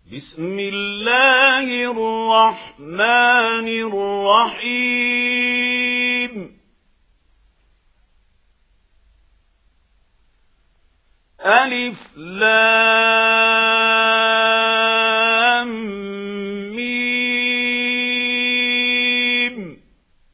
بسم الله الرحمن الرحيم ألف لام ميم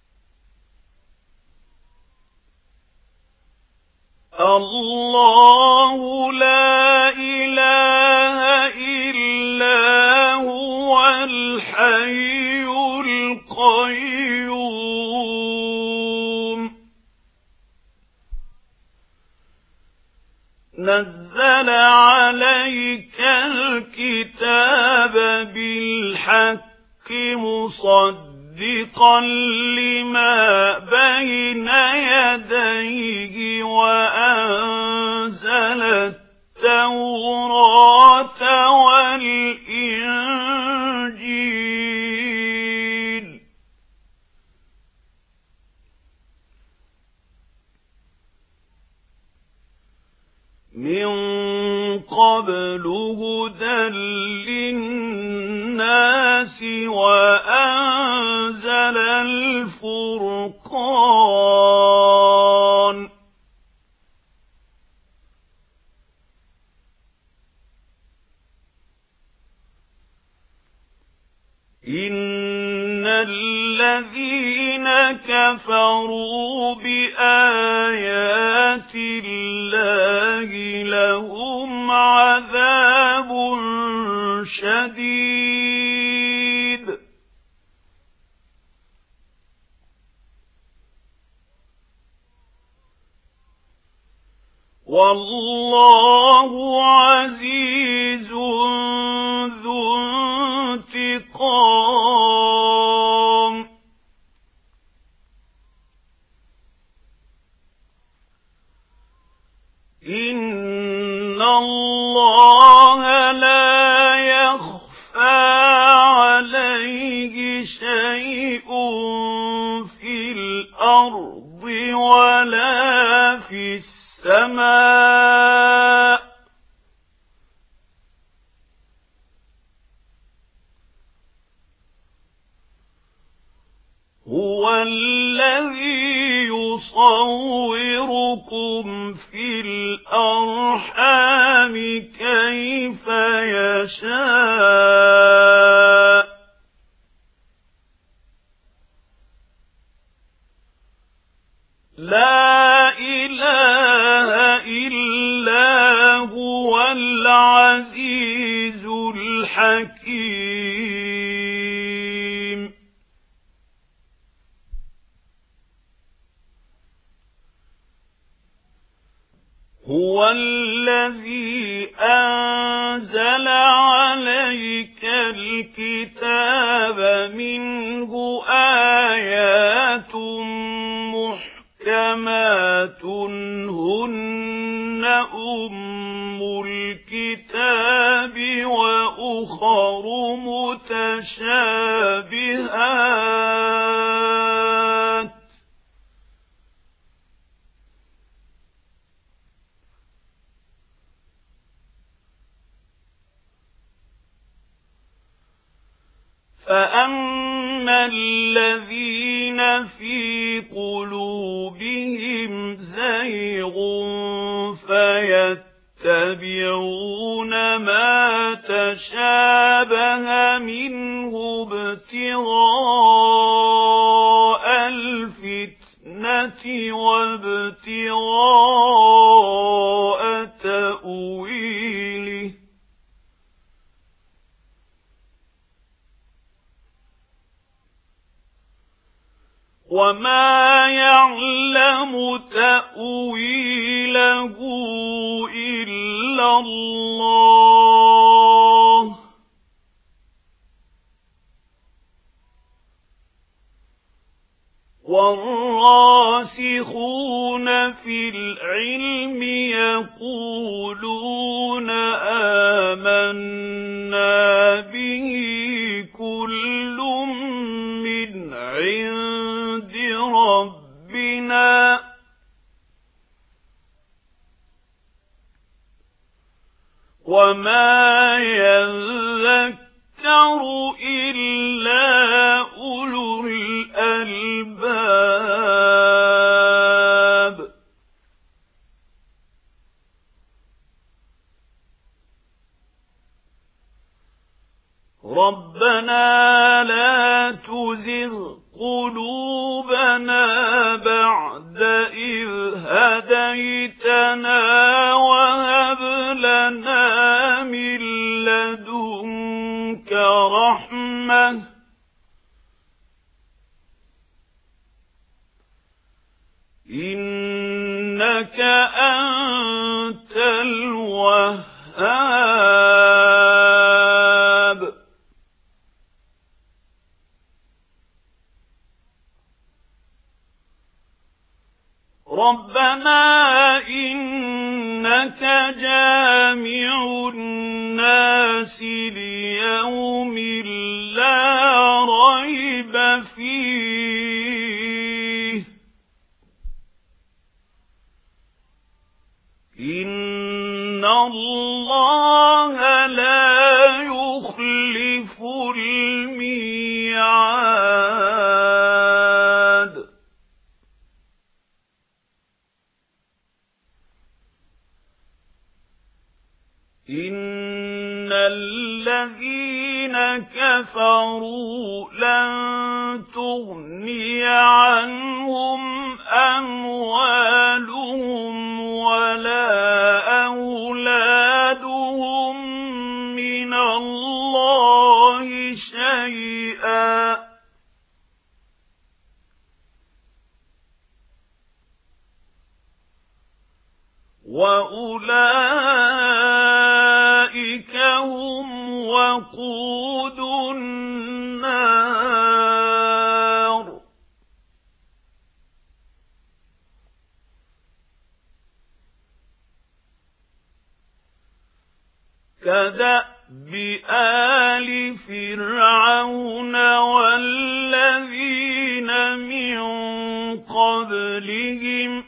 الله لا إله إلا هو الحي القيوم نزل عليك الكتاب بالحق مصدقا لما بين يديه وأنزل التوراة والإنجيل من قبل هدى للناس وأنزل الفرقان إن الذين كفروا بآيات الله لهم عذاب شديد والله عزيز ذو انتقام إن الله لا يخفى عليه شيء في الأرض ولا في السماء هو الذي يصوركم في الأرحام كيف يشاء لا إله إلا هو العزيز الحكيم هو الذي أنزل عليك الكتاب منه آيات محكمات هن أم الكتاب وأخر متشابهات فأما الذين في قلوبهم زيغ فيتبعون ما تشابه منه ابتغاء الفتنة وابتغاء تأويله وما يعلم تأويله إلا الله والراسخون في العلم يقولون آمنا به كل من عند ربنا وما يذكر إلا أولو الألباب. ربنا لا تزغ قلوبنا بعد إذ هديتنا وهب لنا من لدنك رحمة إنك أنت الوهاب. ربنا إنك جامع الناس ليوم لا ريب فيه إن الله لا يخلف الميعاد. إن الذين كفروا لن تغني عنهم أموالهم ولا أولادهم من الله شيئا وأولئك هم وقود النار. كدأب آل فرعون والذين من قبلهم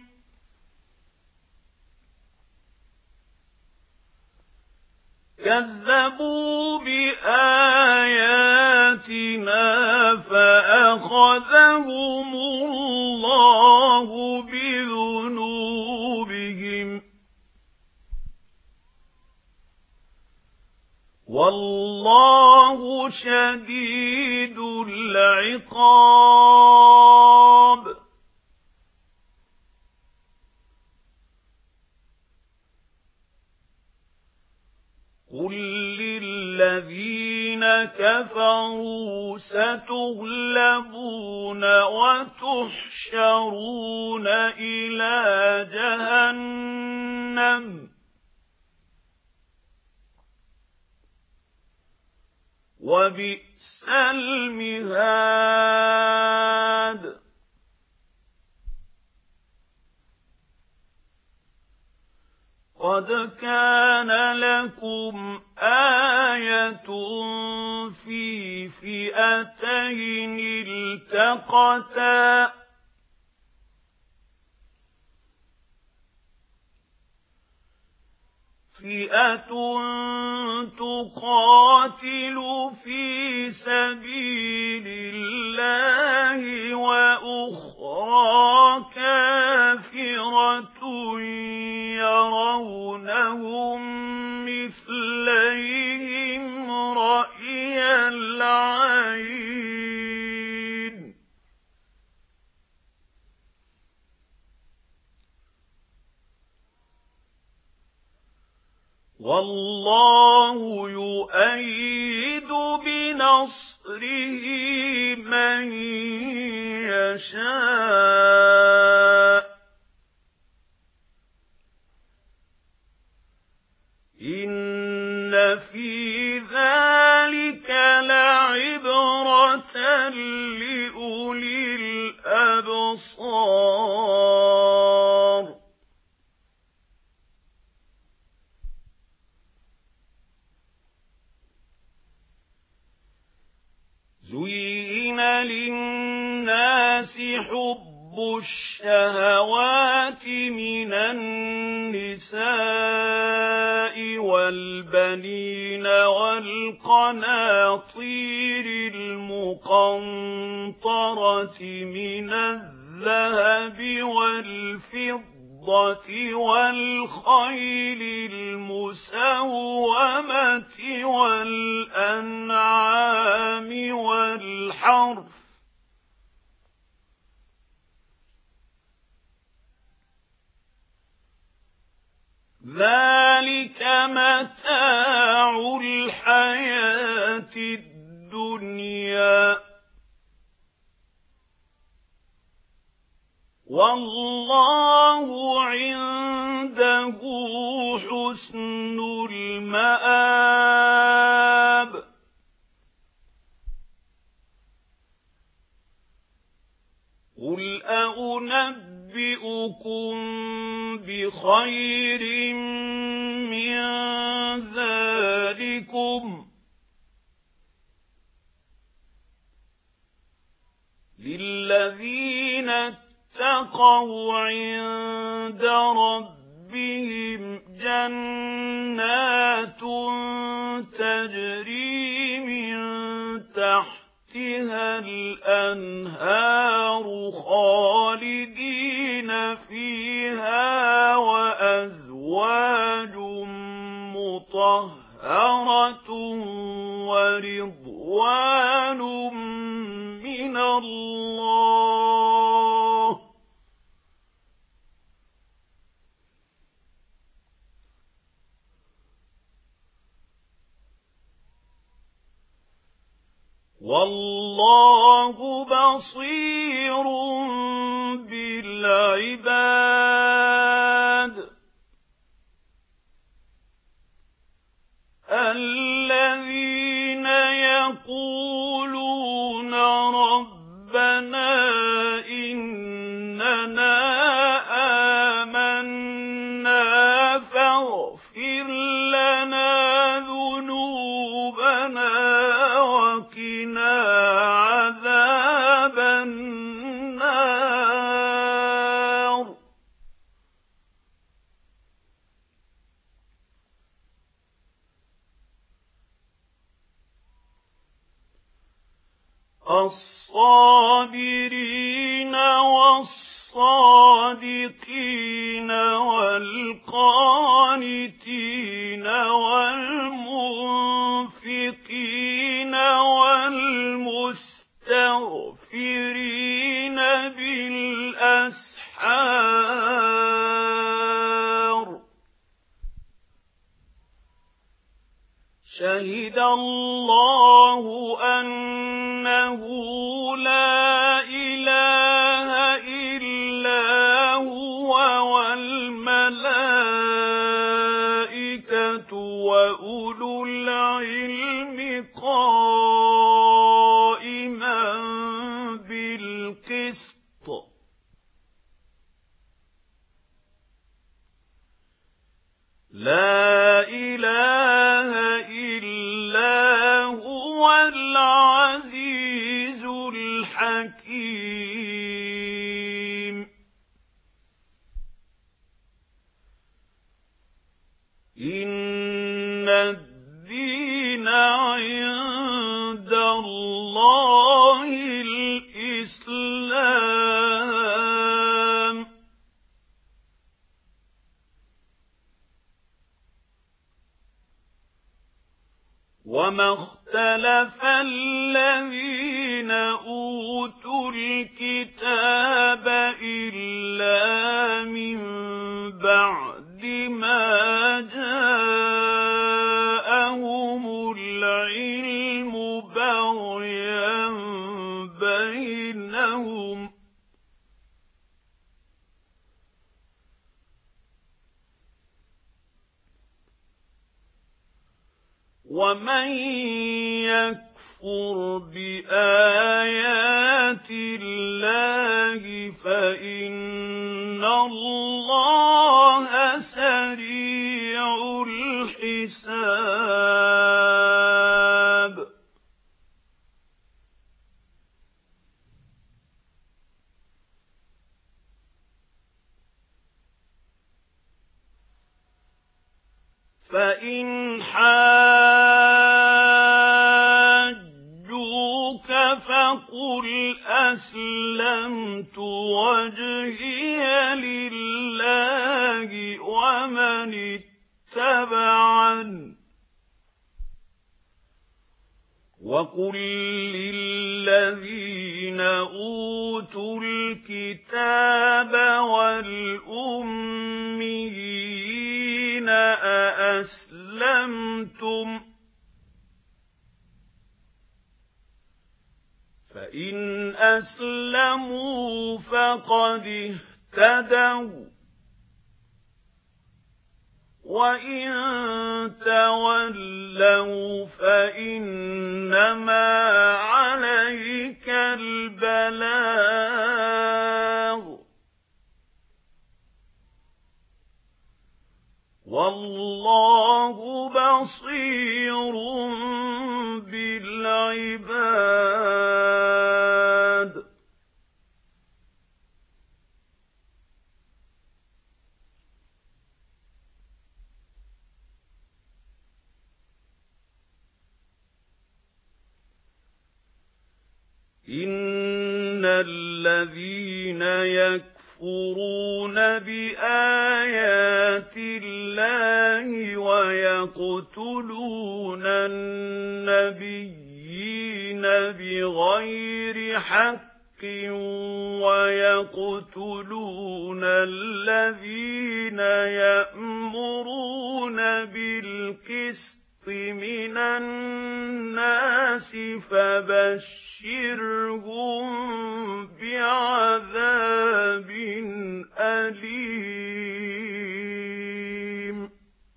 كذبوا بآياتنا فأخذهم الله بذنوبهم والله شديد العقاب. قل للذين كفروا ستغلبون وتحشرون إلى جهنم وبئس المهاد. قد كان لكم آية في فئتين التقتا فئة تقاتل في سبيل الله وأخرى كافرة يرونهم مثليهم رأي العين والله يؤيد بنصره من يشاء إن في ذلك لعبرة لأولي الأبصار. زين للناس حب الشهوات من النساء والبنين والقناطير المقنطرة من الذهب والفضة والخيل المسومة والأنعام والحرث ذلك متاع الحياة الدنيا والله عنده حسن المآب قل أنبئكم بخير من ذلكم للذين اتقوا عند ربهم جنات تجري من تحتها الأنهار خالدين فيها وأزواج مطهرة ورضوان من الله والله بصير بالعباد الذين يقولون ربنا إننا آمنا فاغفر لنا ذنوبنا وقنا عذاب النار الصابرين والصادقين والقانتين والمنفقين والمستغفرين بالأسحار شهد الله أنه لا إله إلا هو والملائكة وأولو العلم قائما بالقسط لا إله إلا هو العزيز الحكيم إن الدين عند الله الإسلام وما اختلف الذين أوتوا الكتاب إلا من بعد ما جاءهم العلم بغيا بينهم ومن يكفر بآيات الله فإن الله سريع الحساب فإن حاجوك فقل أسلمت وجهي لله ومن اتبعني وقل للذين أوتوا الكتاب والأميين أأسلمتم فإن أسلموا فقد اهتدوا وإن تولوا فإنما عليك البلاغ والله بصير بالعباد إن الذين يكفرون بآيات الله ويقتلون النبيين بغير حق ويقتلون الذين يأمرون بالقسط من الناس فبشرهم بعذاب أليم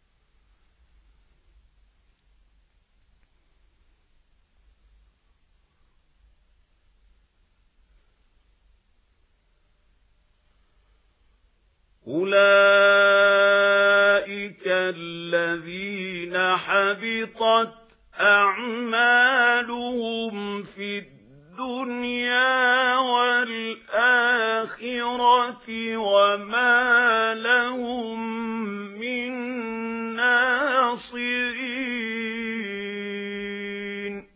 أولئك الذين حبطت أعمالهم في الدنيا والآخرة وما لهم من ناصرين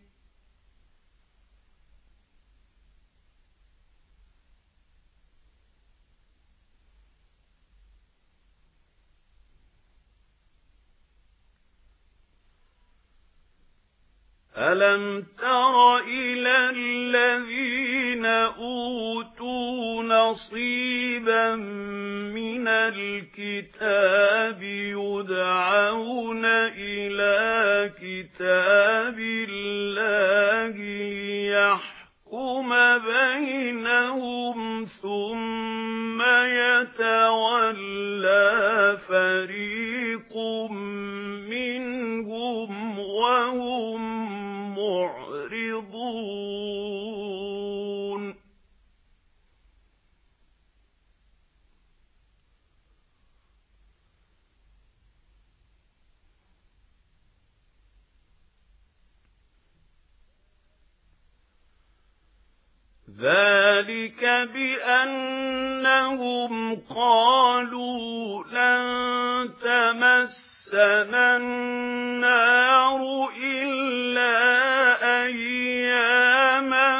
ألم تر إلى الذين أوتوا نصيبا من الكتاب يدعون إلى كتاب الله ليحكم بينهم ثم يتولى فريق منهم وهم معرضون ذلك بأنهم قالوا لن تمسنا النار إلا أياما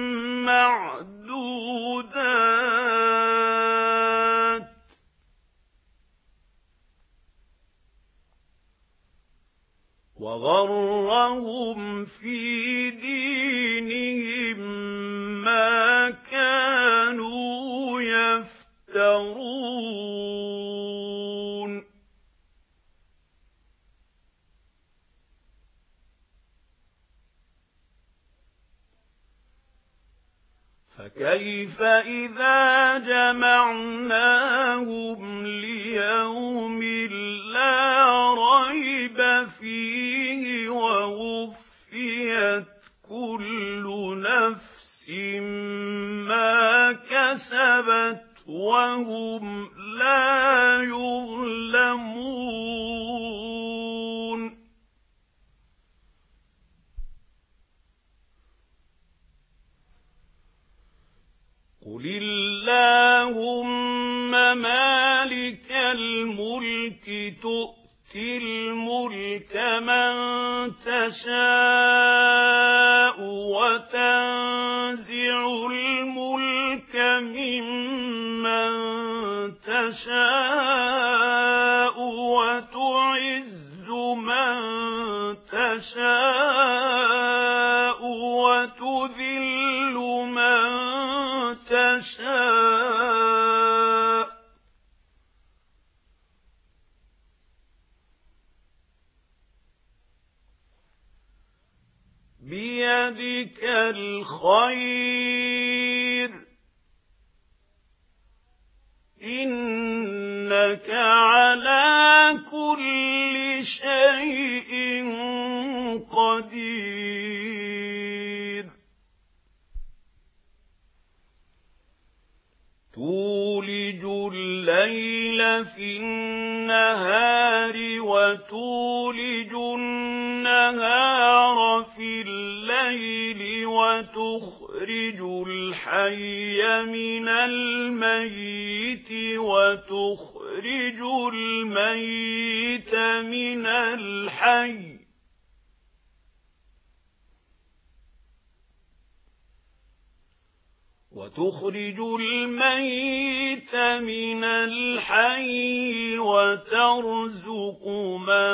معدودات وغرهم في دينهم ما كانوا يفترون فكيف إذا جمعناهم ليوم لا ريب فيه ووفيت كل نفس ما كسبت وهم لا يظلمون قل اللهم مالك الملك تؤتي تُؤْتِي الْمُلْكَ مَن تَشَاءُ وَتَنزِعُ الْمُلْكَ مِمَّن تَشَاءُ وَتُعِزُّ مَن تَشَاءُ وَتُذِلُّ مَن تَشَاءُ بِيَدِكَ الْخَيْرُ إِنَّكَ عَلَى كُلِّ شَيْءٍ قَدِيرٌ تُولِجُ اللَّيْلَ فِي النَّهَارِ وَتُولِجُ النَّهَارَ فِي اللَّيْلِ وَتُخْرِجُ الْحَيَّ مِنَ الْمَيِّتِ وَتُخْرِجُ الْمَيِّتَ مِنَ الْحَيِّ وَتَرْزُقُ مَن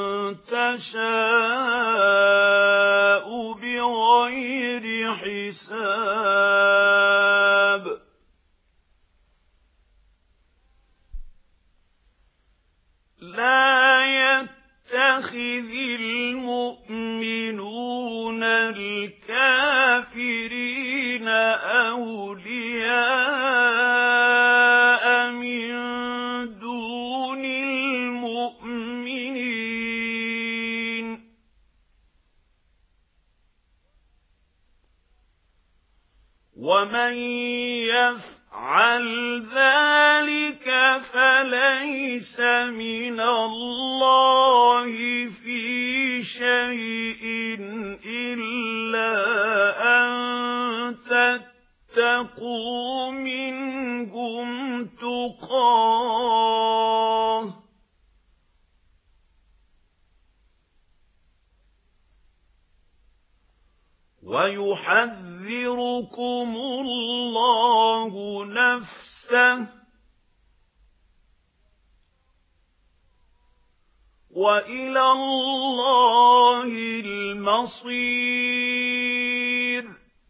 تَشَاءُ بِغَيْرِ حِسَابٍ لَا يَتَّخِذِ الْمُؤْمِنُونَ الْكَافِرِينَ أَوْلِيَاءَ مِن دُونِ الْمُؤْمِنِينَ وَمَن يَفْعَلْ ذَلِكَ فَلَيْسَ مِنَ اللَّهِ فِي شَيْءٍ إِلَّا أَن تَتَّقُوا مِنْهُمْ تُقَاةً وَيُحَذِّرُكُمُ اللَّهُ نَفْسَهُ وَإِلَى اللَّهِ الْمَصِيرُ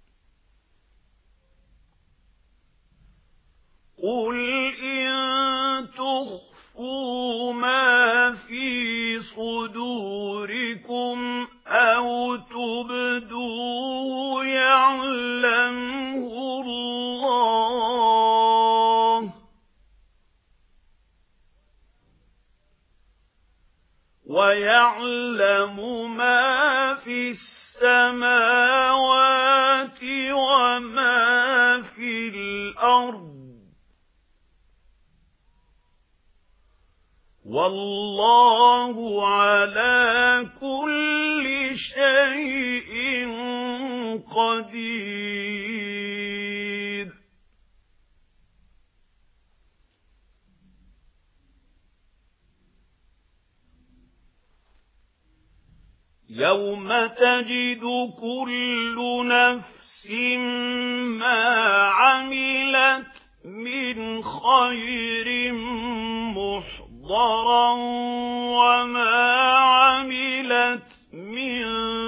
قُلْ إِن تُخْفُوا مَا فِي صُدُورِكُمْ أَوْ تُبْدُوهُ يَعْلَمْهُ اللَّهُ وَيَعْلَمُ مَا فِي السَّمَاوَاتِ وَمَا فِي الْأَرْضِ وَاللَّهُ عَلَى كُلِّ شَيْءٍ قَدِيرٌ يَوْمَ تَجِدُ كُلُّ نَفْسٍ مَا عَمِلَتْ مِنْ خَيْرٍ مُحْضَرًا وَمَا عَمِلَتْ مِنْ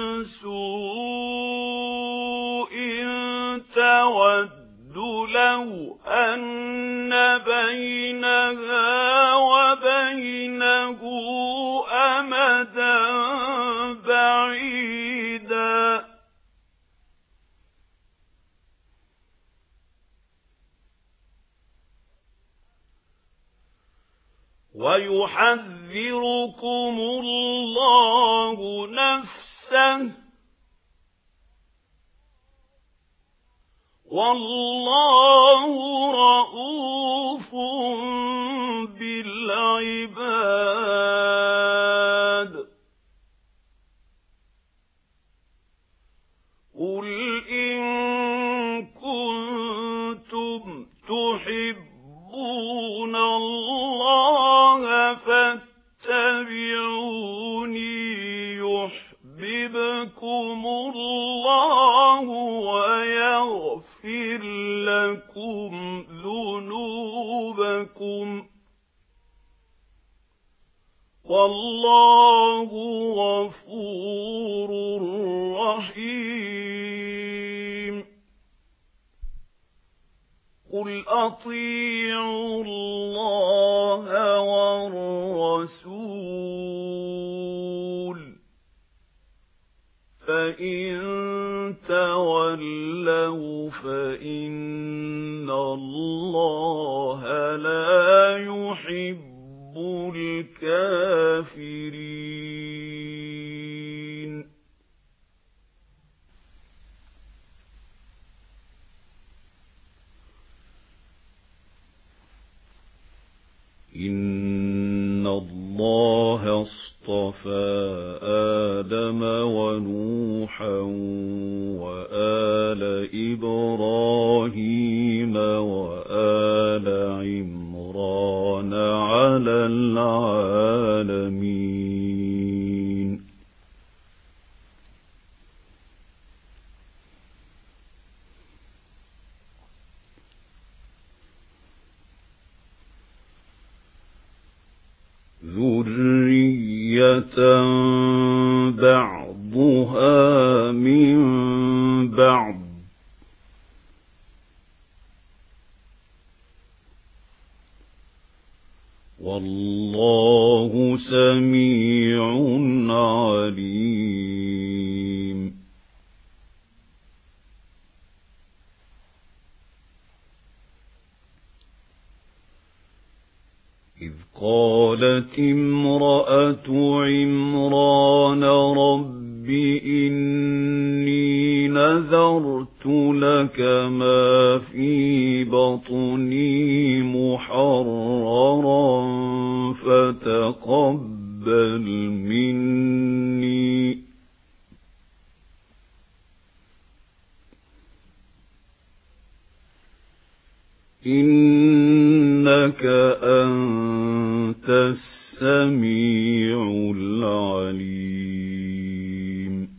سُوءٍ تَوَدُّ لَوْ أَنَّ بَيْنَهَا وَبَيْنَهُ أَمَدًا بَعِيدًا وَيُحَذِّرُكُمُ اللَّهُ نَفْسَهُ وَاللَّهُ رَءُوفٌ بِالْعِبَادِ قُلْ إِن كُنتُمْ تُحِبُّونَ اللَّهَ فَاتَّبِعُونِي والله غفور رحيم قل أطيعوا الله والرسول فإن تولوا فإن الله لا يحب الكافرين إن الله اصطفى آدم ونوحا وآل إبراهيم وآل عمران على العالمين ذرية بعضها من بعض والله سميع عليم إذ قالت امرأة عمران رب إني نذرت لك ما في بطني محررا فتقبل مني إنك أنت السميع العليم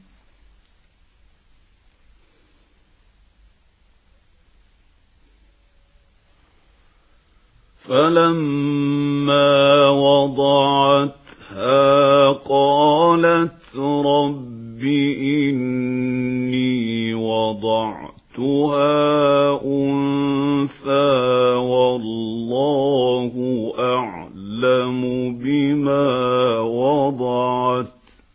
فلما وضعتها قالت رب إني وضعتها أنثى والله أعلم بما وضعت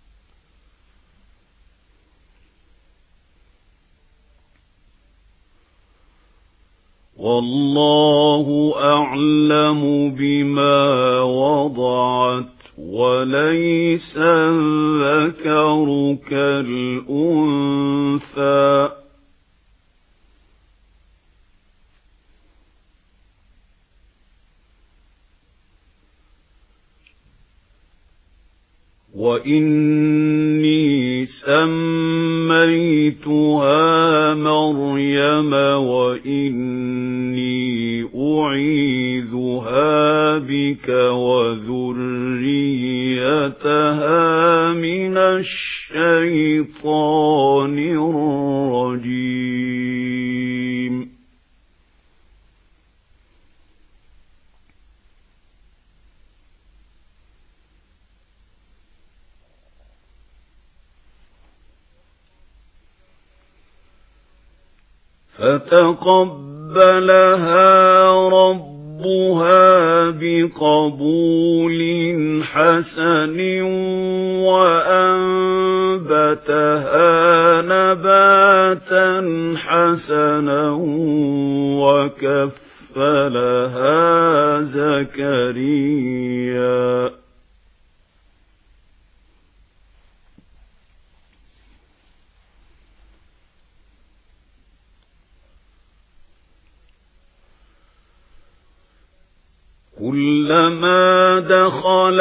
وليس الذكر كالأنثى وإني سميتها مريم وإني أعيذها بك وذريتها من الشيطان الرجيم فتقبلها ربها بقبول حسن وأنبتها نباتا حسنا وكفلها زكريا كلما دخل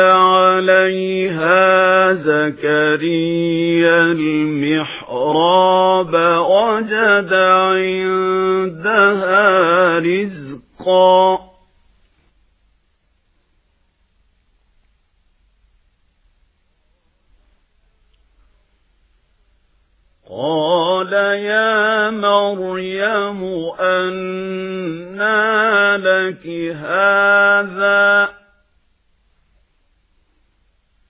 عليها زكريا المحراب وجد عندها رزقا قال يا مريم أنى لك هذا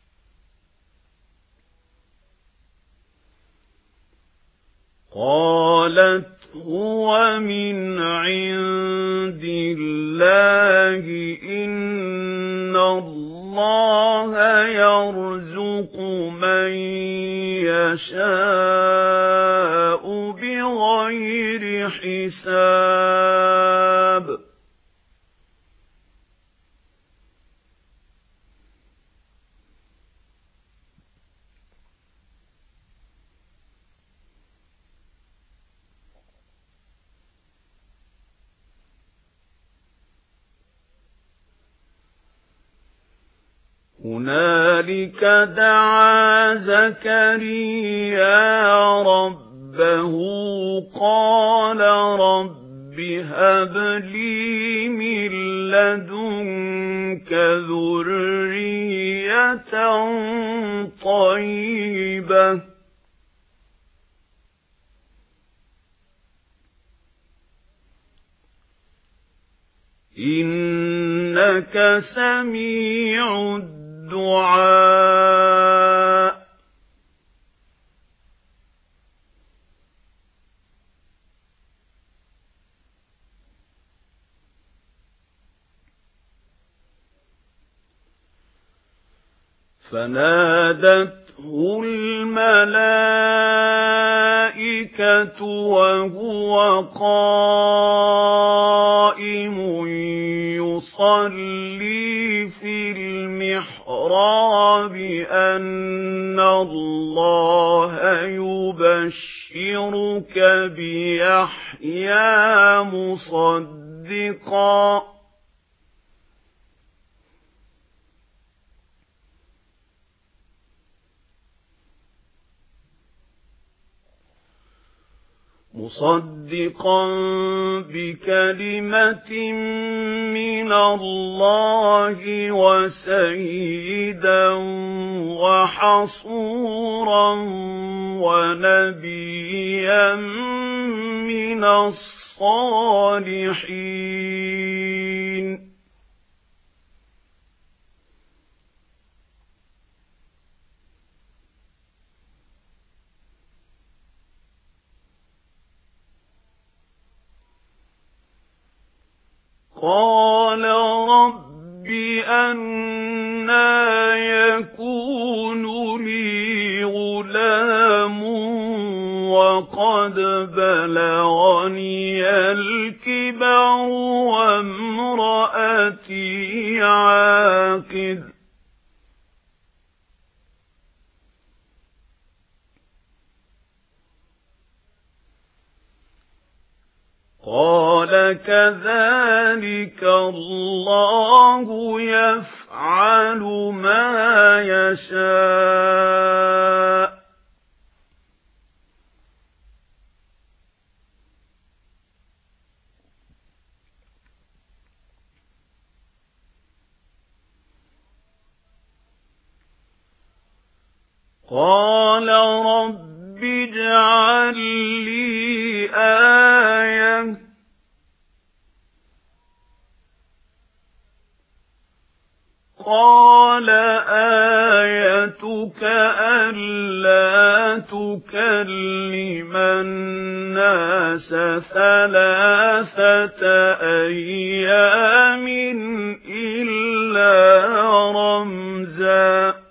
قالت هو من عند الله إن الله يرزق من يشاء بغير حساب هنالك دعا زكريا ربه قال رب هب لي من لدنك ذرية طيبة إنك سميع الدعاء فنادته الملائكة وهو قائم يصلي في المحراب أن الله يبشرك بيحيى مصدقا بكلمة من الله وسيدا وحصورا ونبيا من الصالحين قال رب أنى يكون لي غلام وقد بلغني الكبر وامرأتي عاقر قال كذلك الله يفعل ما يشاء قال رب اجعل لي آية قال آيتك ألا تكلم الناس 3 أيام إلا رمزا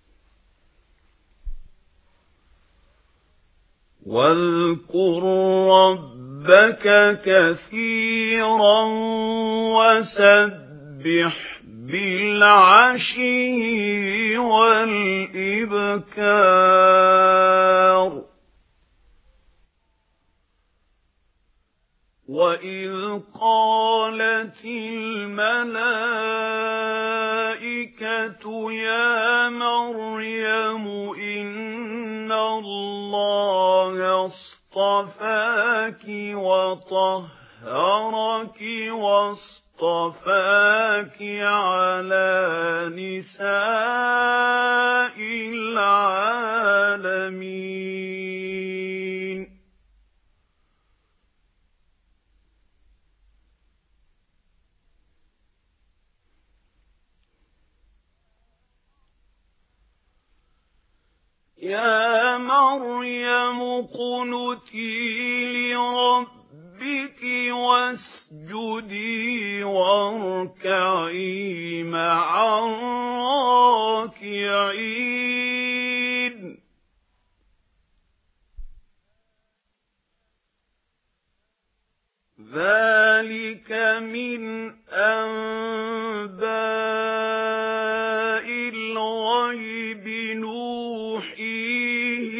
واذكر ربك كثيرا وسبح بالعشي والإبكار وإذ قالت الملائكة يا مريم إن الله اصطفاك وطهرك واصطفاك على نساء العالمين يا مريم اقنتي لربك واسجدي واركعي مع الراكعين ذلك من أنباء الغيب نوحيه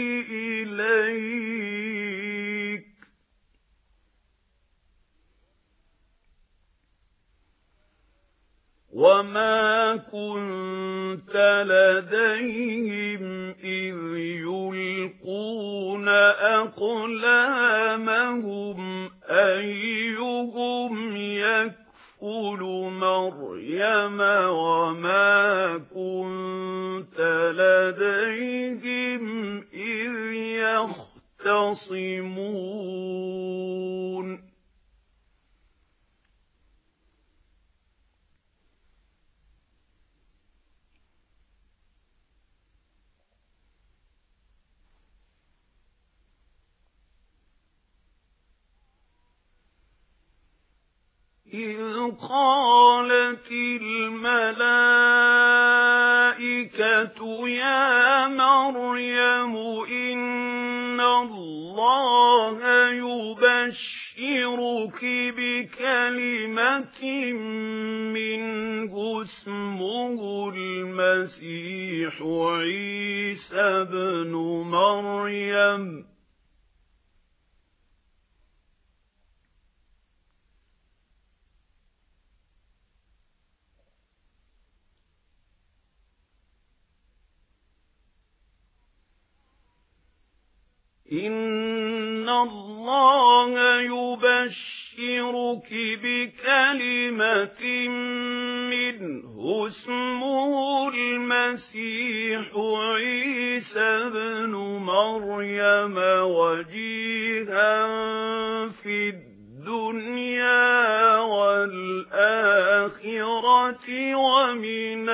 إليك وما كنت لديهم إذ يلقون أقلامهم أيهم يكفل مريم وما كنت لديهم إذ يختصمون إذ قالت الملائكة يا مريم إن الله يبشرك بكلمة منه اسمه المسيح عيسى ابن مريم إن الله يبشرك بكلمة منه اسمه المسيح عيسى ابن مريم وجيها في الدنيا والآخرة ومن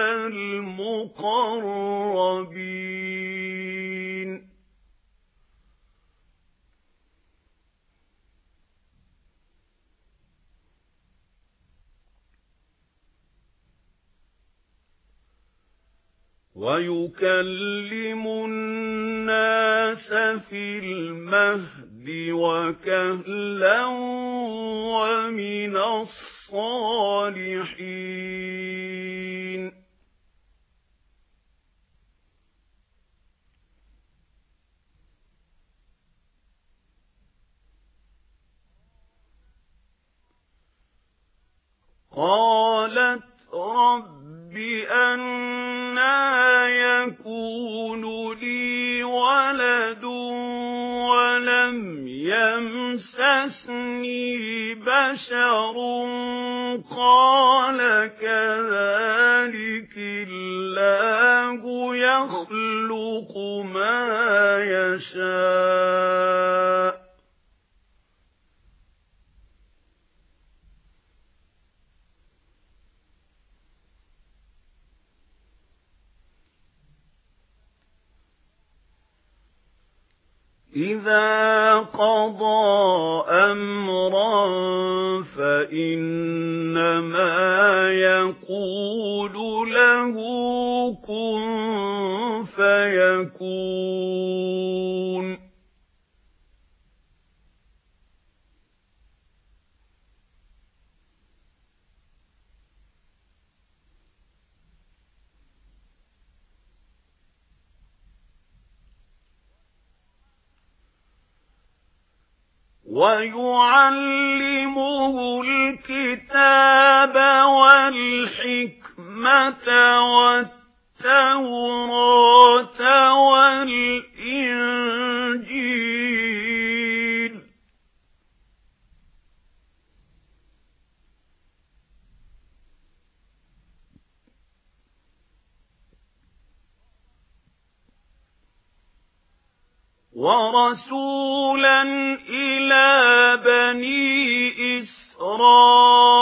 المقربين ويكلم الناس في المهد وكهلا ومن الصالحين قالت رب أنى يكون لي ولد ولم يمسسني بشر قال كذلك الله يخلق ما يشاء إذا قضى أمرا فإنما يقول له كن فيكون ويعلمه الكتاب والحكمة والتوراة والإنجيل ورسولا إلى بني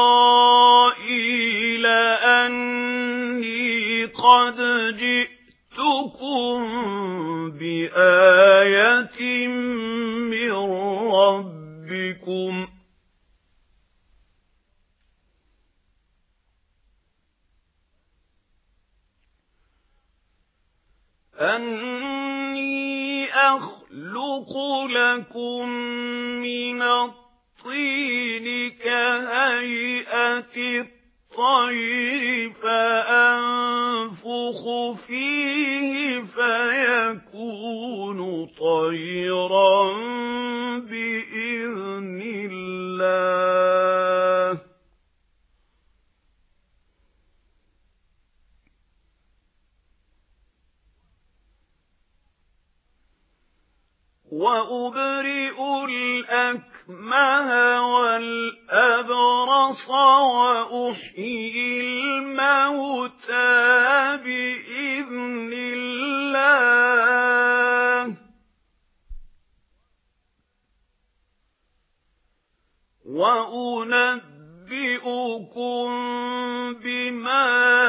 إسرائيل أني قد جئتكم بآية من ربكم أني أخلق لكم من الطين كهيئة الطير فأنفخ فيه فيكون طيرا بإذن الله وأبرئ الأكمه والأبرص وأحيي الموتى بإذن الله وأنبئكم بما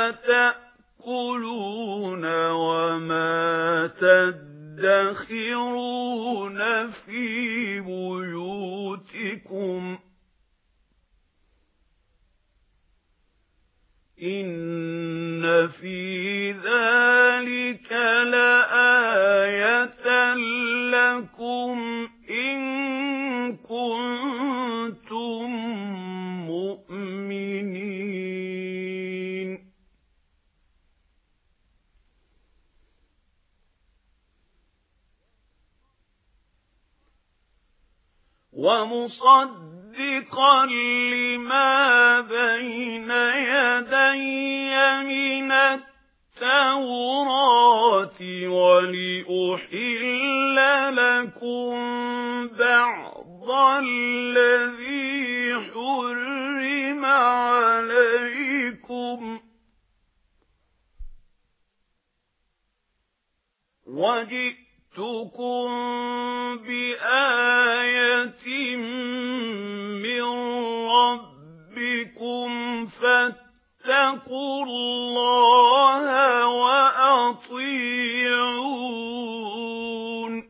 تأكلون وما تدخرون في بيوتكم إن في ذلك لآية لكم إن كنتم مؤمنين ومصدقا لما بين يدي من التوراة ولأحل لكم بعض الذي حرم عليكم وجئتكم بآية من ربكم فاتقوا الله وأطيعون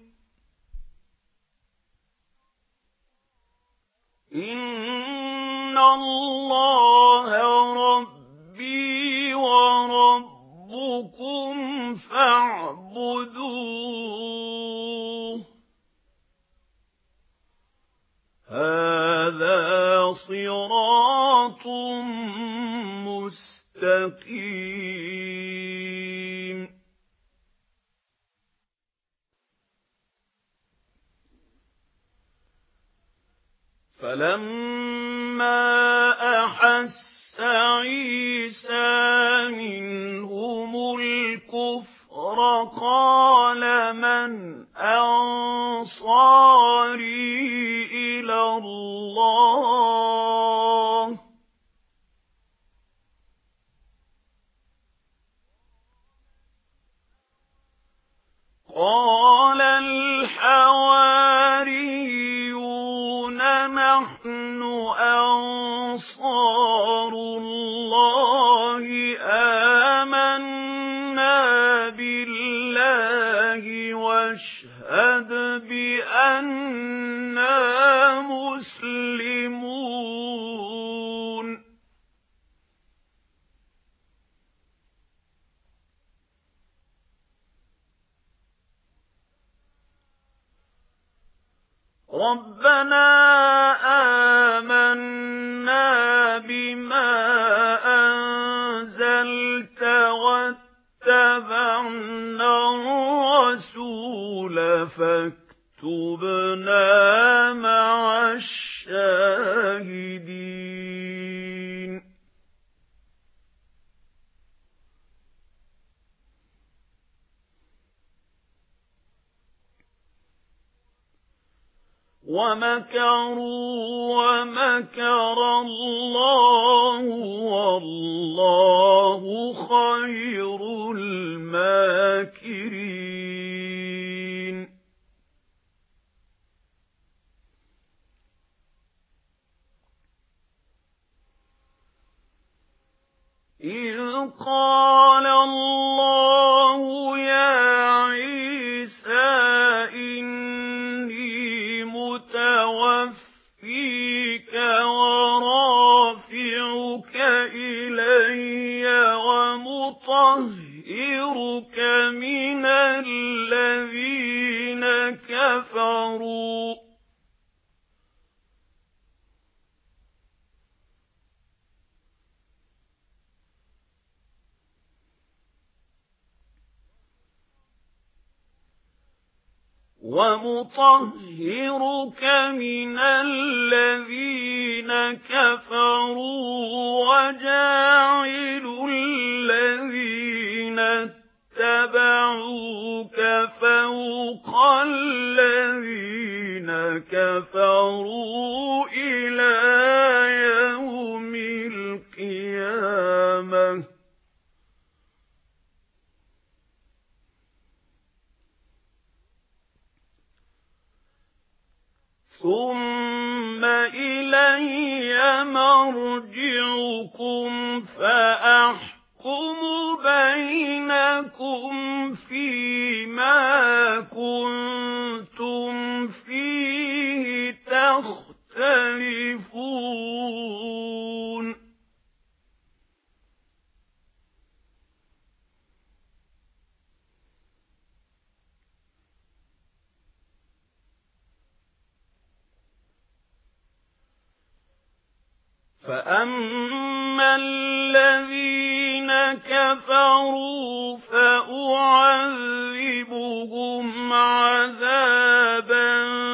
إن الله ربي وربكم فاعبدوه هذا صراط مستقيم فلما أحس عيسى منهم الكفر قال من أنصاري إلى الله قال الحواريون نحن أنصار الله آمنا بالله واشهد بأننا مسلمون ربنا آمنا بما أنزلت واتبعنا الرسول فاكتبنا مع الشاهدين ومكروا ومكر الله والله خير الماكرين إذ قال الله وَنُطَهِّرُكَ مِنَ الَّذِينَ كَفَرُوا وَجَاعِلُ الَّذِينَ اتَّبَعُوكَ فَوْقَ الَّذِينَ كَفَرُوا إِلَى يَوْمِ الْقِيَامَةِ ثُمَّ إِلَيَّ مَرْجِعُكُمْ فَأَحْكُمُ بَيْنَكُمْ فِيمَا كُنتُمْ فِيهِ تَخْتَلِفُونَ فَأَمَّا الَّذِينَ كَفَرُوا فَأُعَذِّبُهُمْ عَذَابًا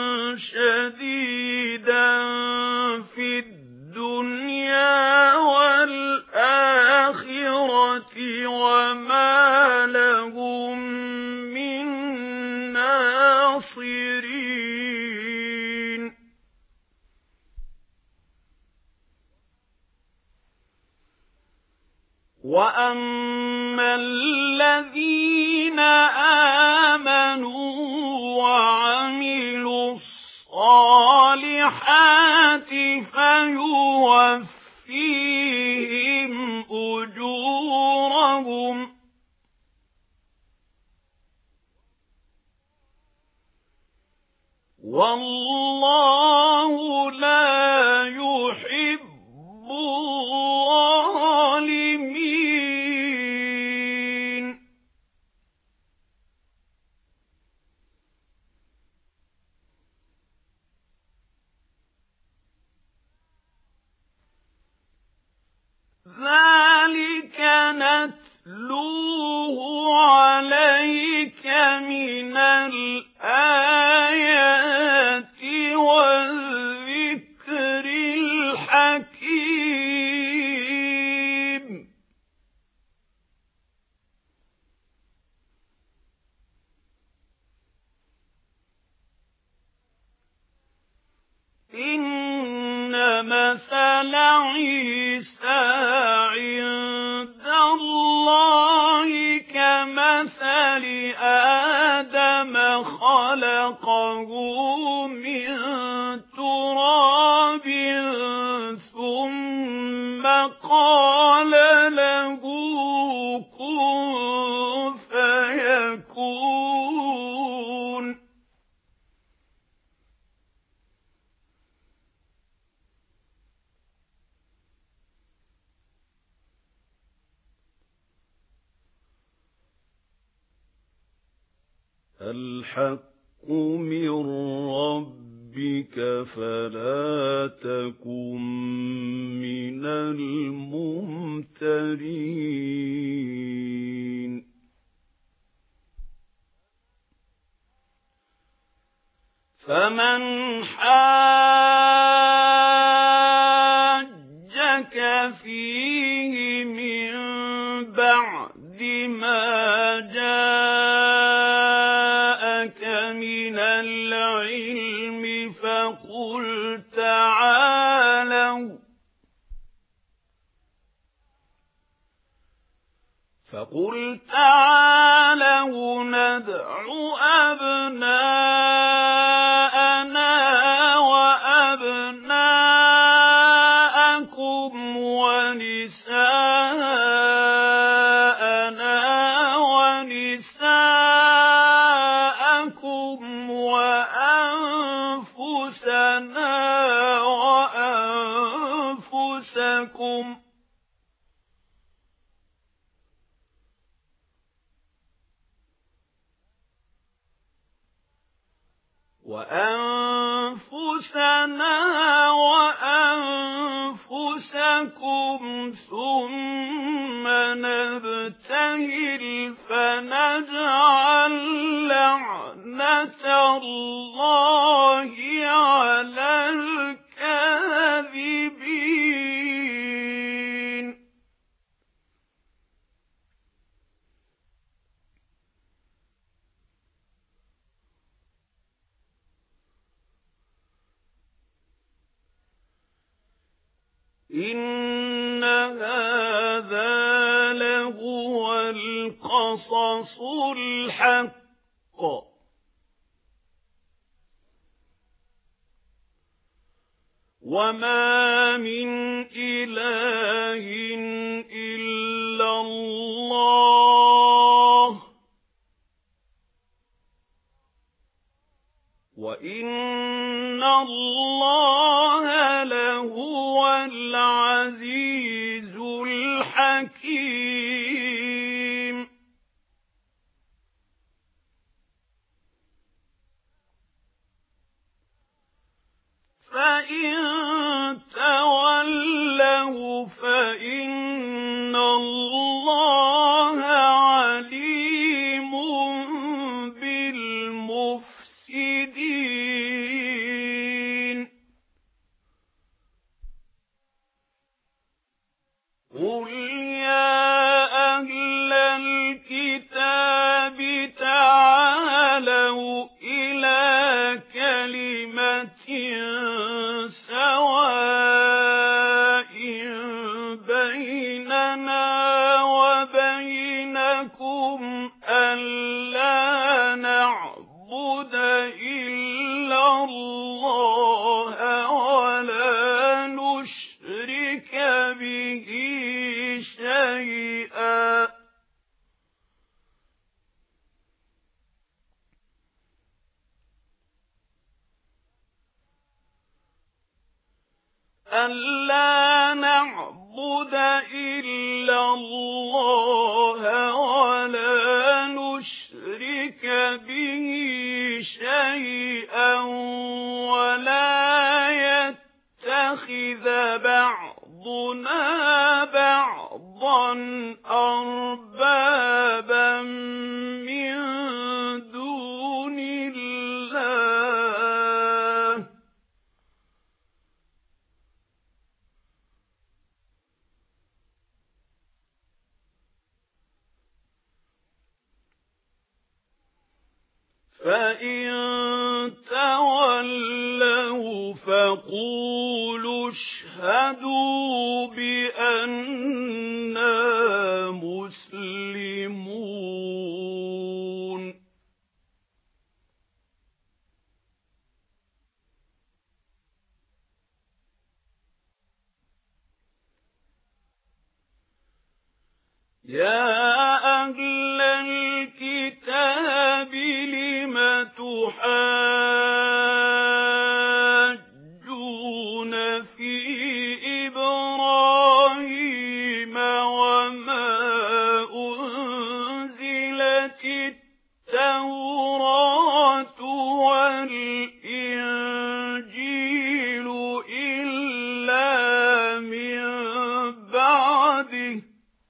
شَدِيدًا فِي الدُّنْيَا وَالْآخِرَةِ وَمَا لَهُم مِّن نَّاصِرِينَ وَأَمَّا الَّذِينَ آمَنُوا وَعَمِلُوا الصَّالِحَاتِ فَيُوَفِّيهِمْ أُجُورَهُمْ وَاللَّهُ لَا يُحِبُّ الظَّالِمِينَ ذَلِكَ نَتْلُوهُ عَلَيْكَ مِنَ الْآيَاتِ وَالذِّكْرِ الْحَكِيمِ إِنَّ مَثَلَ عِيسَى عِندَ اللَّهِ كَمَثَلِ آدَمَ خَلَقَهُ مِن تُرَابٍ ثُمَّ قَالَ لَهُ كُن فَيَكُونُ الْحَقُّ مِنْ رَبِّكَ فَلَا تَكُنْ مِنَ الْمُمْتَرِينَ فَمَنْ حَاجَّكَ فِيهِ مِنْ بَعْدِ مَا جَاءَكَ مِنَ الْعِلْمِ فَقُلْ تَعَالَوْا نَدْعُ أَبْنَاءَنَا وَأَبْنَاءَكُمْ وَنِسَاءَنَا وَنِسَاءَكُمْ وَأَنفُسَنَا وَأَنفُسَكُمْ وأنفسنا وأنفسكم ثم نبتهل فنجعل لعنة الله على الكاذبين. إن هذا لهو القصص الحق وما من إله إلا الله وإن الله لهو العزيز الحكيم. فإن تولوا فإن الله عليم بالمفسدين. قل يا أهل الكتاب تعالوا إلى كلمة سواء بيننا وبينكم ألا نعبد إلا الله ولا نشرك به شيئا ألا نعبد إلا الله ولا نشرك به شيئا ولا يتخذ بعضنا بعضا أربابا من دون الله فإن تولوا فقولوا اشهدوا بأننا مسلمون. يا أهل الكتاب لم تحاجون في إبراهيم وما أنزلت التوراة والإنجيل إلا من بعده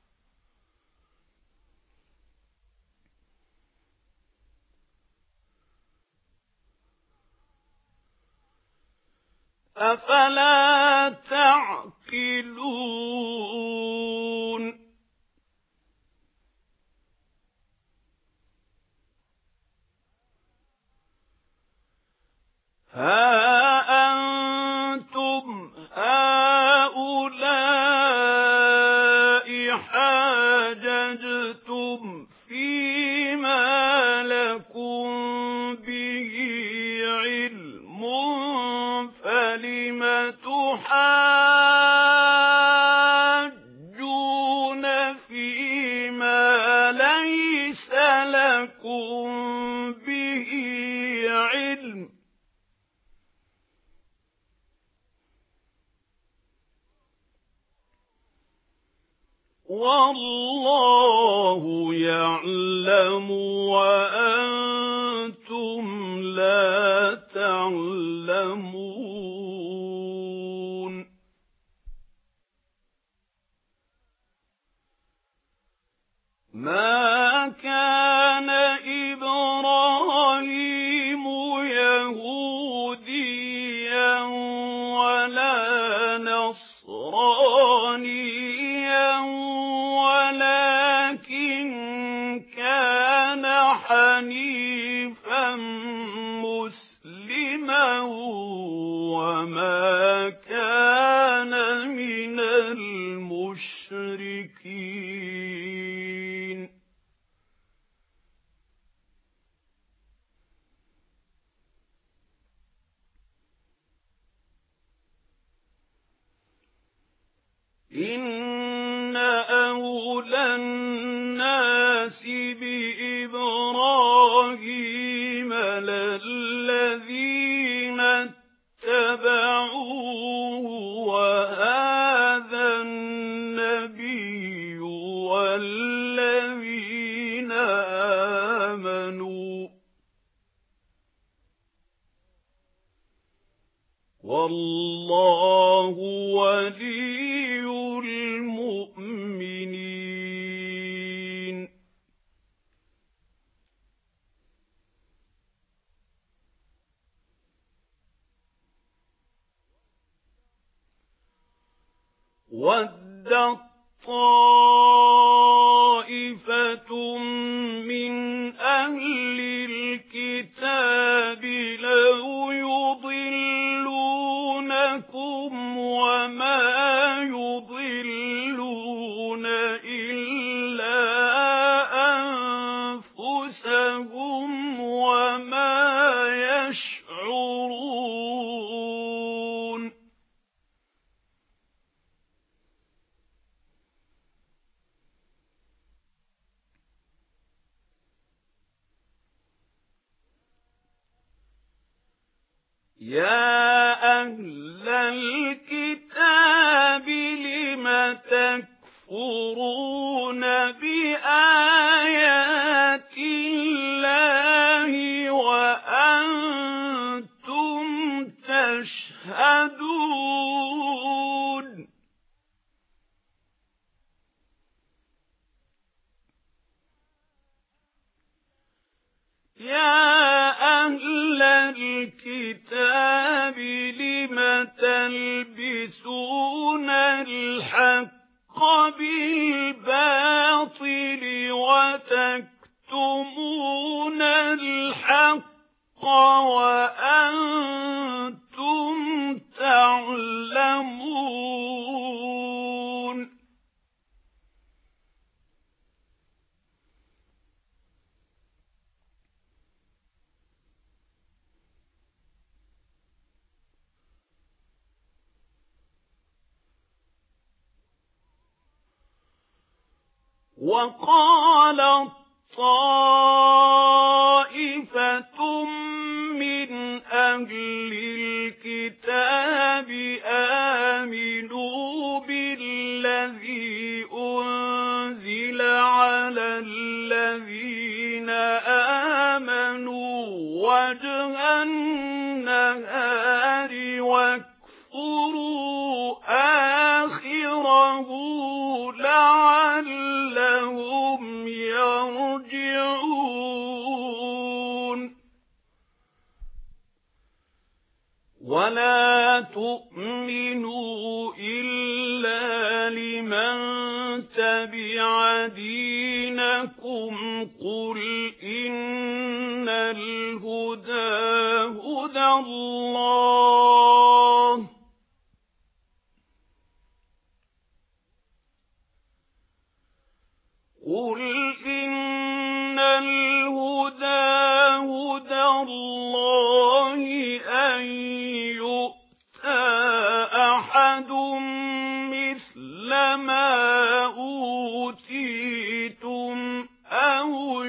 أفلا تعقلون. ها أنتم هؤلاء حاججتم فيما لكم به علم فلم تحاجون فيما ليس لكم به علم والله يعلم وأنتم لا تعلمون. ما كان إبراهيم يهوديا ولا نصرانيا ولكن كان حنيفا مسلما وما كان من المشركين. إن أولى الناس بإبراهيم للذين اتبعوه وهذا النبي والذين آمنوا والله ولي المؤمنين. وَدَّت طَّائِفَةٌ من أهل الكتاب لو يضلونكم وما يضلون إلا أنفسهم وما يشعرون. يا أهل الكتاب لم تكفرون بآيات الله وأنتم تشهدون. يا أهل الكتاب لم تلبسون الحق بالباطل وتكتمون الحق وأنتم تعلمون. وقالت طائفة من أهل الكتاب آمنوا بالذي أنزل على الذين آمنوا وجه النهار واكفروا آخره لعلهم يرجعون. ولا تؤمنوا إلا لمن تبع دينكم قل إن الهدى هدى الله قل إن الهدى هدى الله أن يؤتى أحد مثل ما أوتيتم أو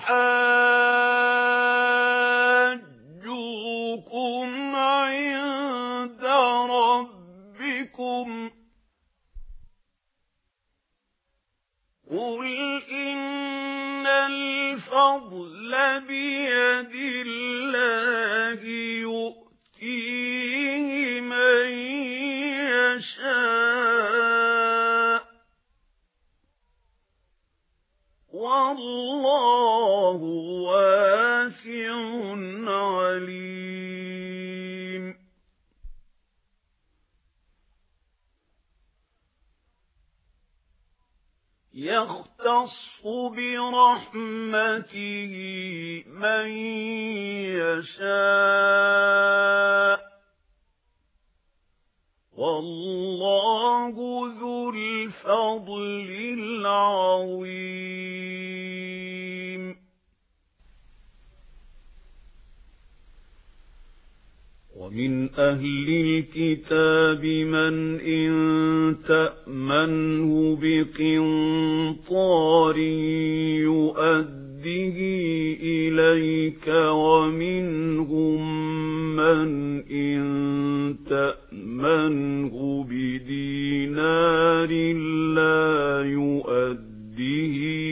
يحاجوكم عند ربكم قل إن الفضل بيد الله يؤتيه من يشاء والله واسع عليم. يختص برحمته من يشاء والله ذو الفضل العظيم. ومن أهل الكتاب من إن تأمنه بقنطار يؤده إليك ومنهم من إن تأمنه بدينار لا يؤده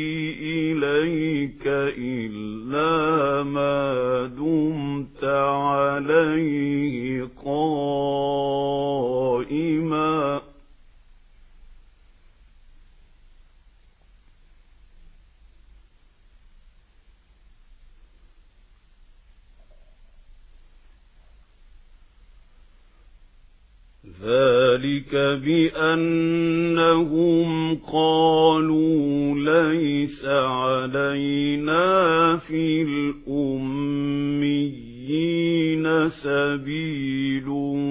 إليك إلا ما دمت عليه قائما ذلك بأنهم قالوا ليس علينا في الأميين سبيل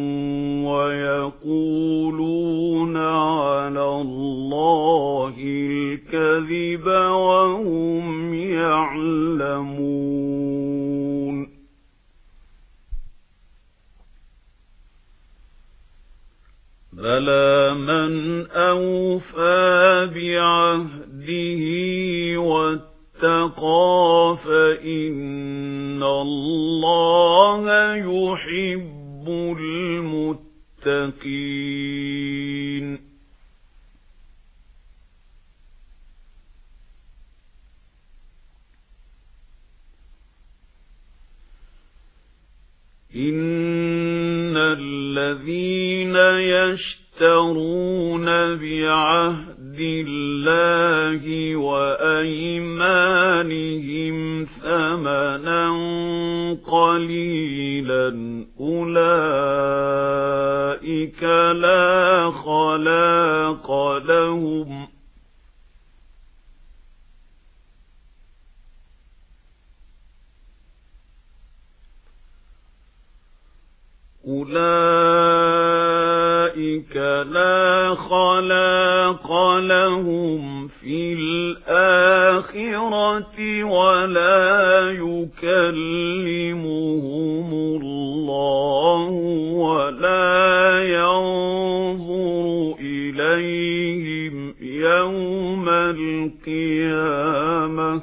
ويقولون على الله الكذب وهم يعلمون. بلى من أوفى بعهده واتقى فإن الله يحب المتقين. إن الذين يشترون بعهد الله وأيمانهم ثمنا قليلا أولئك لا خلاق لهم في الآخرة ولا يكلمهم الله ولا ينظر إليهم يوم القيامة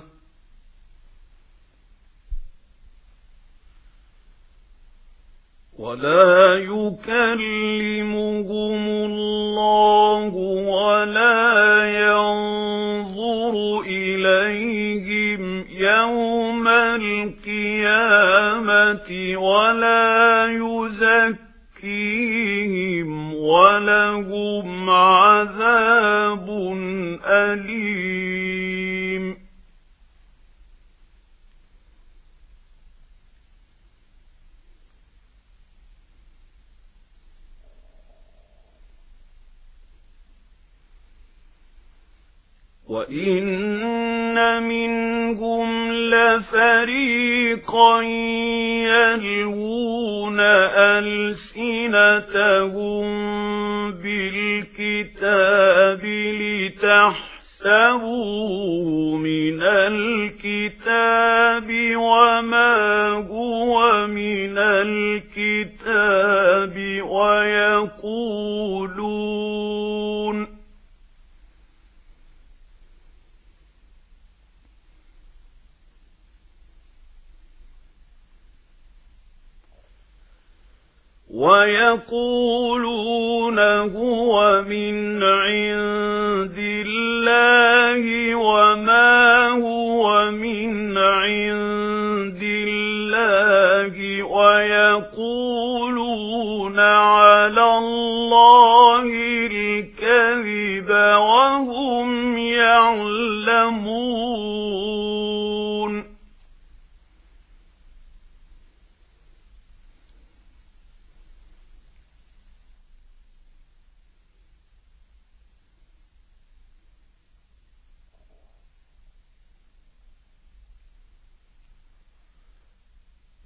ولا يزكيهم ولهم عذاب أليم. وإن منهم لفريقا يلوون ألسنتهم بالكتاب لتحسبوه من الكتاب وما هو من الكتاب ويقولون هو من عند الله وما هو من عند الله ويقولون على الله الكذب وهم يعلمون.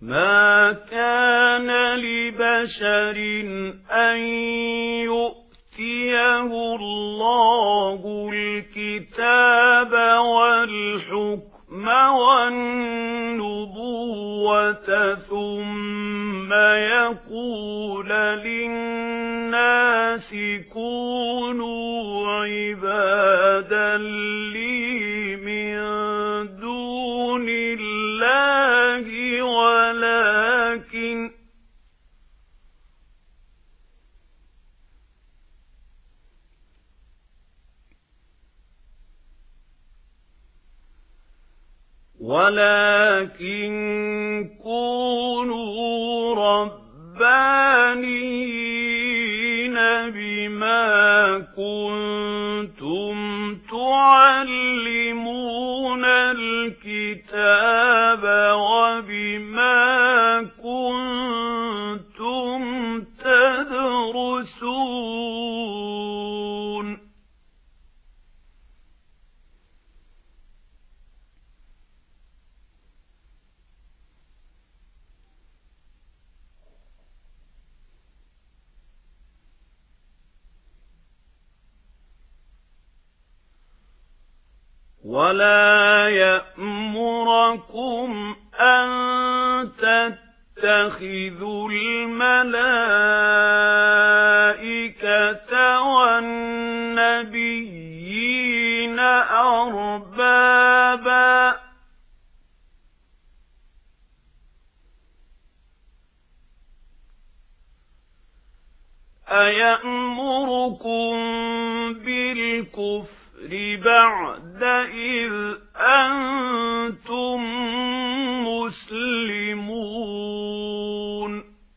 ما كان لبشر أن يؤتيه الله الكتاب والحكم والنبوة ثم يقول للناس كونوا عبادا لي من دون الله ولكن كونوا ربانيين بما كنتم تعلمون الكتاب وبما كنتم تدرسون ولا يأمركم أن تتخذوا الملائكة والنبيين أربابا أيأمركم بالكفر بعد إذ أنتم مسلمون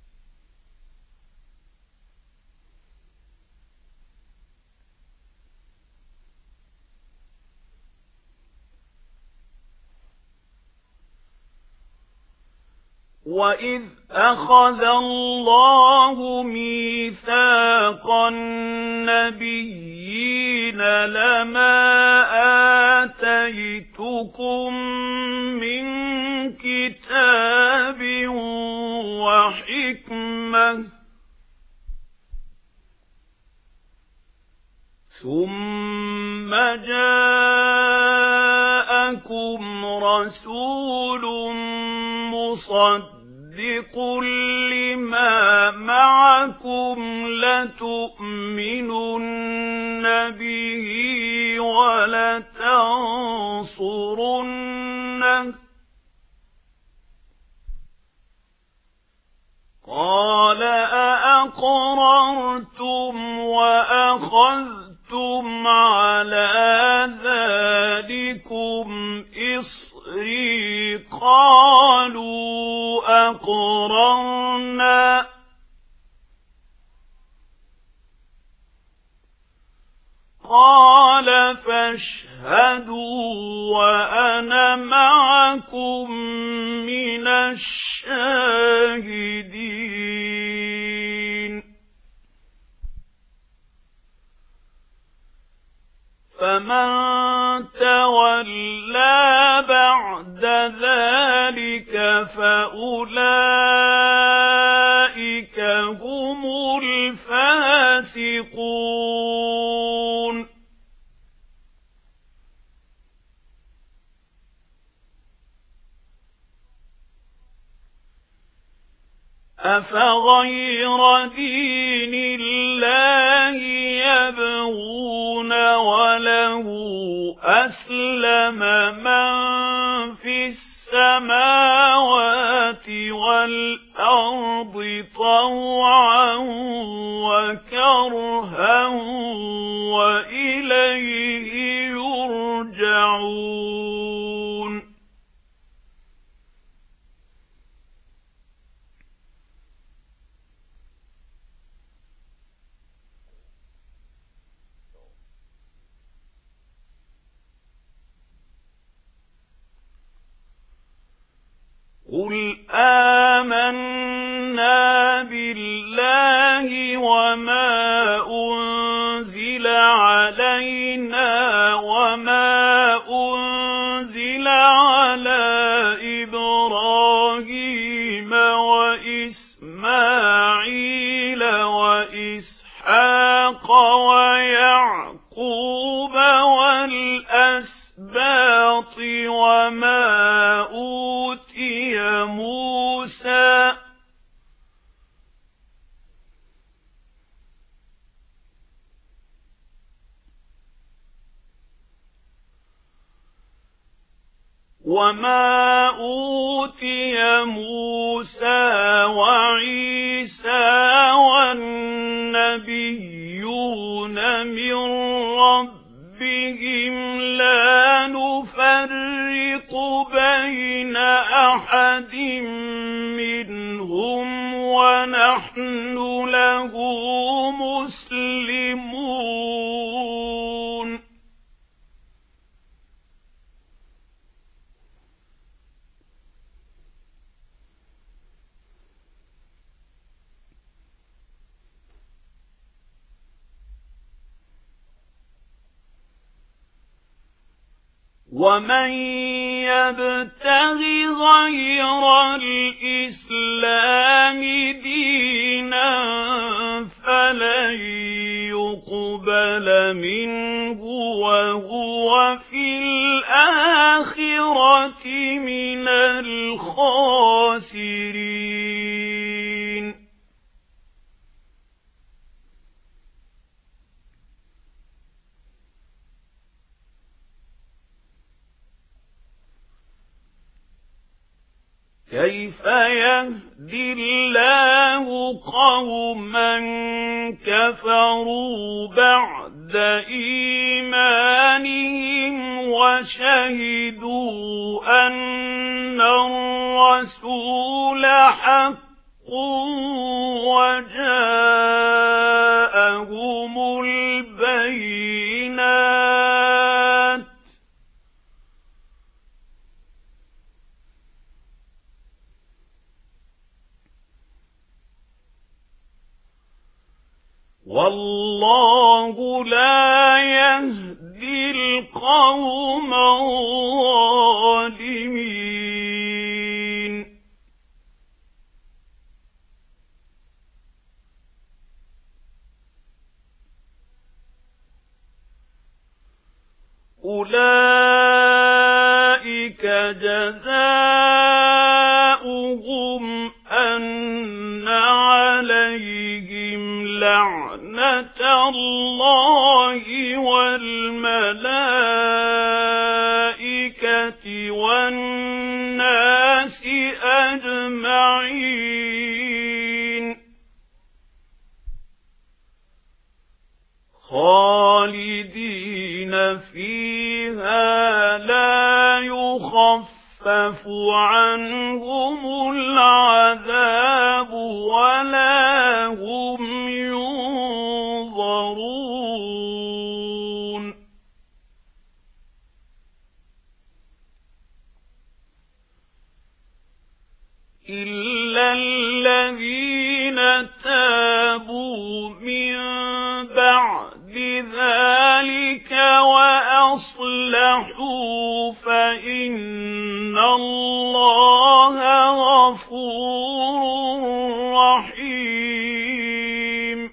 وَإِذْ أَخَذَ اللَّهُ مِيثَاقَ النَّبِيِّينَ لَمَا آتَيْتُكُم مِّن كِتَابٍ وَحِكْمَةٍ ثُمَّ جَاءَكُمْ رَسُولٌ مُصَدِّقٌ لِمَا مَعَكُمْ لَتُؤْمِنُنَّ بِهِ وَلَتَنصُرُنَّهُ قَالَ أَأَقْرَرْتُمْ وَأَخَذْتُمْ عَلَى ذَلِكُمْ إِصْرِي قَالُوا أَقْرَرْنَا قَالَ فَاشْهَدُوا وَأَنَا مَعَكُمْ مِنَ الشَّاهِدِينَ فَمَن تَوَلَّى بَعْدَ ذَلِكَ فَأُولَئِكَ هُمُ الْفَاسِقُونَ أَفَغَيْرَ دِينِ اللَّهِ يَبْغُونَ وَلَهُ أَسْلَمَ مَن فِي السَّمَاوَاتِ وَالْأَرْضِ طَوْعًا وَكَرْهًا وَإِلَيْهِ يُرْجَعُونَ قُلْ آمَنَّا بِاللَّهِ وَمَا أُنزِلَ عَلَيْنَا وَمَا أُنزِلَ عَلَى إِبْرَاهِيمَ الأسباط وما أوتي موسى وعيسى والنبيون من ربهم لا نفرق بين أحد منهم ونحن له مسلمون ومن يبتغ غير الإسلام دينا فلن يقبل منه وهو في الآخرة من الخاسرين كيف يهدي الله قوما كفروا بعد إيمانهم وشهدوا أن الرسول حق وجاءهم البينات والله لا يهدي القوم الظالمين أولئك جزاؤهم أن عليهم لعنة الله والملائكة والناس أجمعين خالدين فيها لا يخفف عنهم العذاب ولا هم ينظرون إلا الذين تابوا من بعد ذلك وأصلحوا فإن الله غفور رحيم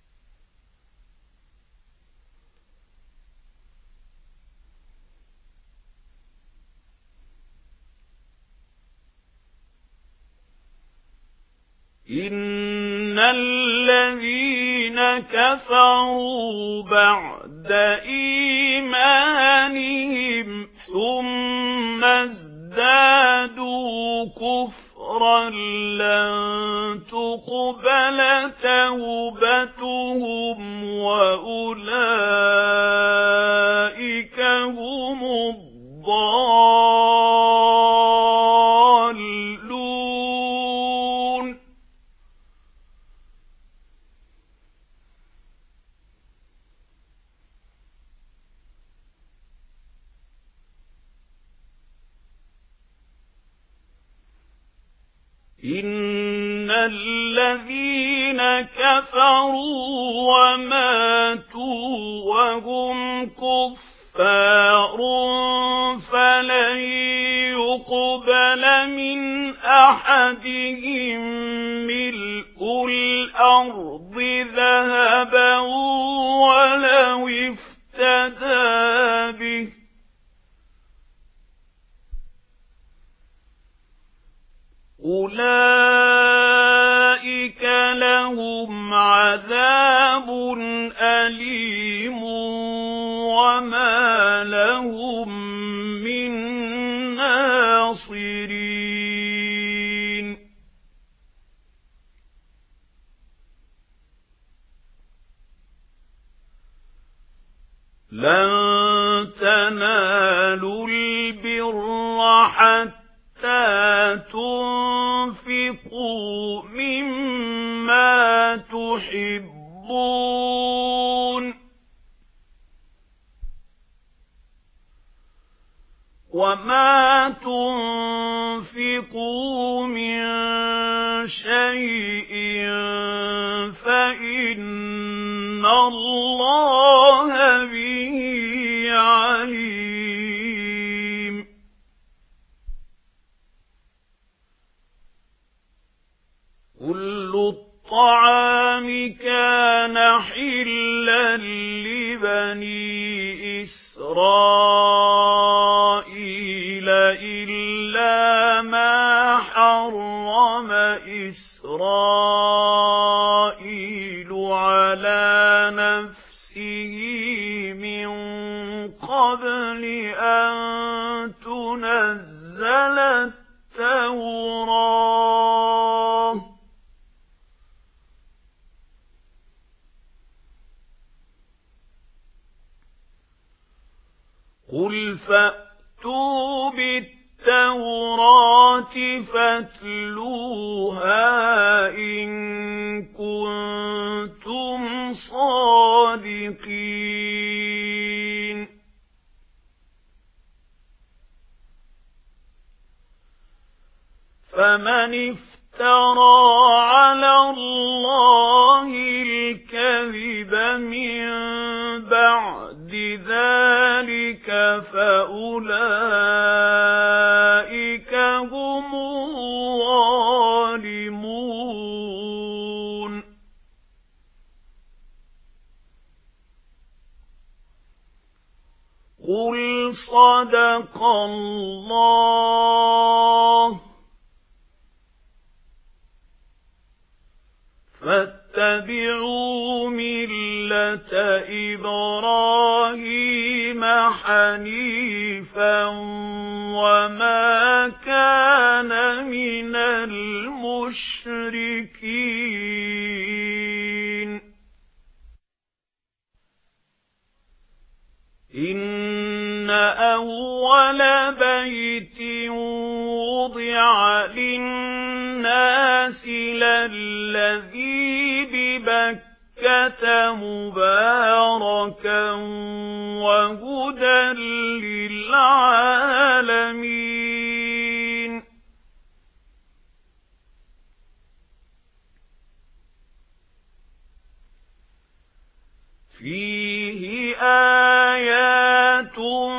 إن الذين كفروا بعد إيمانهم ثم ازدادوا كفرا لن تقبل توبتهم وأولئك هم الضالون إن الذين كفروا وماتوا وهم كفار فلن يقبل من أحدهم ملء الأرض ذهبا ولو افتدى به أولئك لهم عذاب أليم وما لهم من ناصرين لن تنالوا البر حتى تنفقوا مما تحبون وما تنفقوا من شيء فإن الله به عليم كل الطعام كان حلا لبني إسرائيل إلا ما حرم إسرائيل على نفسه من قبل أن تنزل التوراة قل فأتوا بالتوراة فاتلوها إن كنتم صادقين فمن افترى على الله الكذب من بعد ذلك فأولئك هم الظالمون قل صدق الله فاتبعوا ملة إبراهيم حنيفا وما كان من المشركين إن أول بيت وضع للناس للذي ببكة مباركا وهدى للعالمين فيه آيات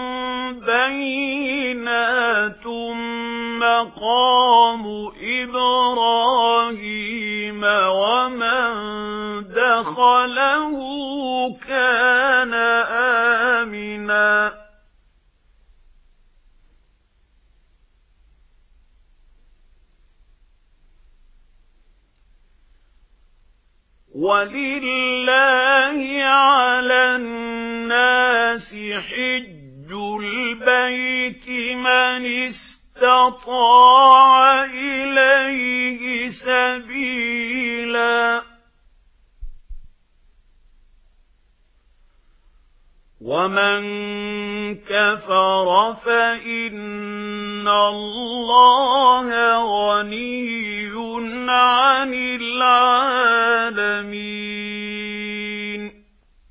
بينات مقام إبراهيم ومن دخله كان آمنا ولله على الناس حج البيت من استطاع إليه سبيلا ومن كفر فإن الله غني عن العالمين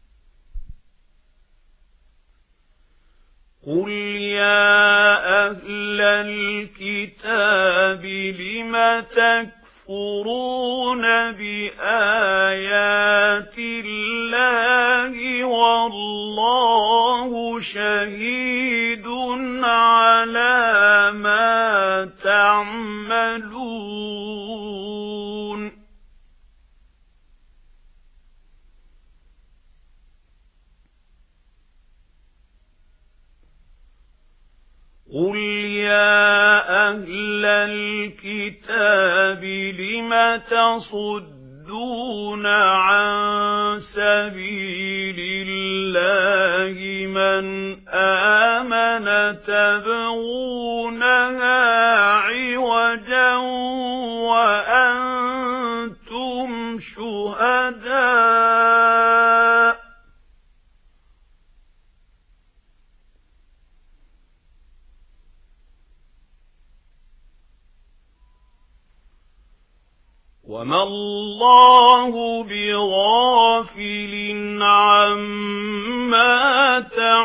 قل يا أهل الكتاب لم تكفرون بآيات الله والله شهيد على ما تعملون قل يا أهل الكتاب لم تصدون عن سبيل الله من آمن تبغونها عوجا وأنتم شهداء وما الله بغافل عما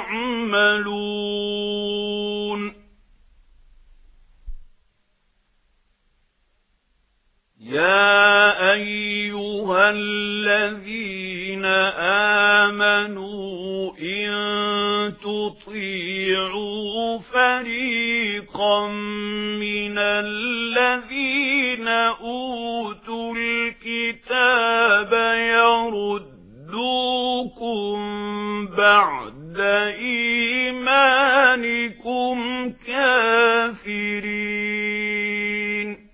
تعملون يا أيها الذين آمنوا إن تطيعوا فريقا من الذين أوتوا الكتاب يردوكم بعد إيمانكم كافرين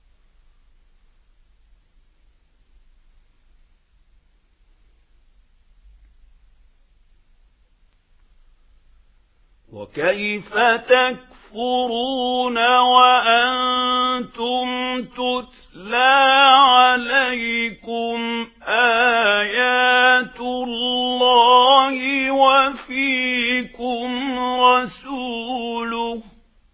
وكيف تكفرون وأنتم تتلى عليكم آيات الله وفيكم رسوله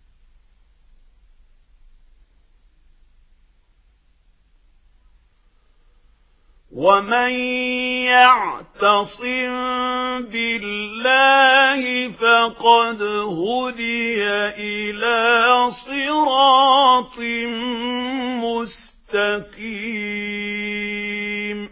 ومن يعتصم بالله فقد هدي إلى صراط مستقيم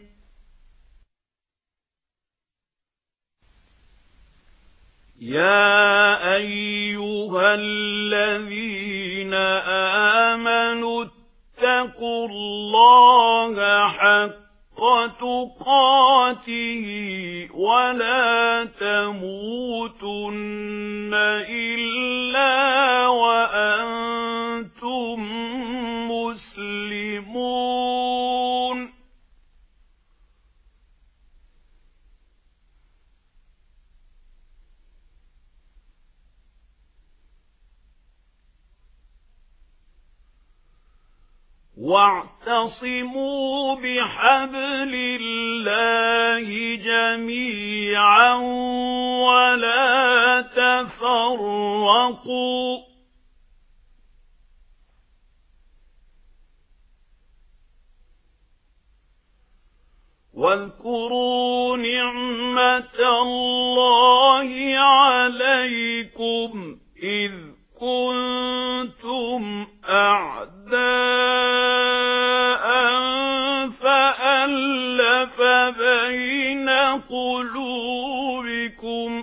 يا أيها الذين آمنوا اتقوا الله حق تقاته ولا تموتن إلا وأنتم مسلمون واعتصموا بحبل الله جميعا ولا تفرقوا واذكروا نعمة الله عليكم إذ كنتم أعداء فألف بين قلوبكم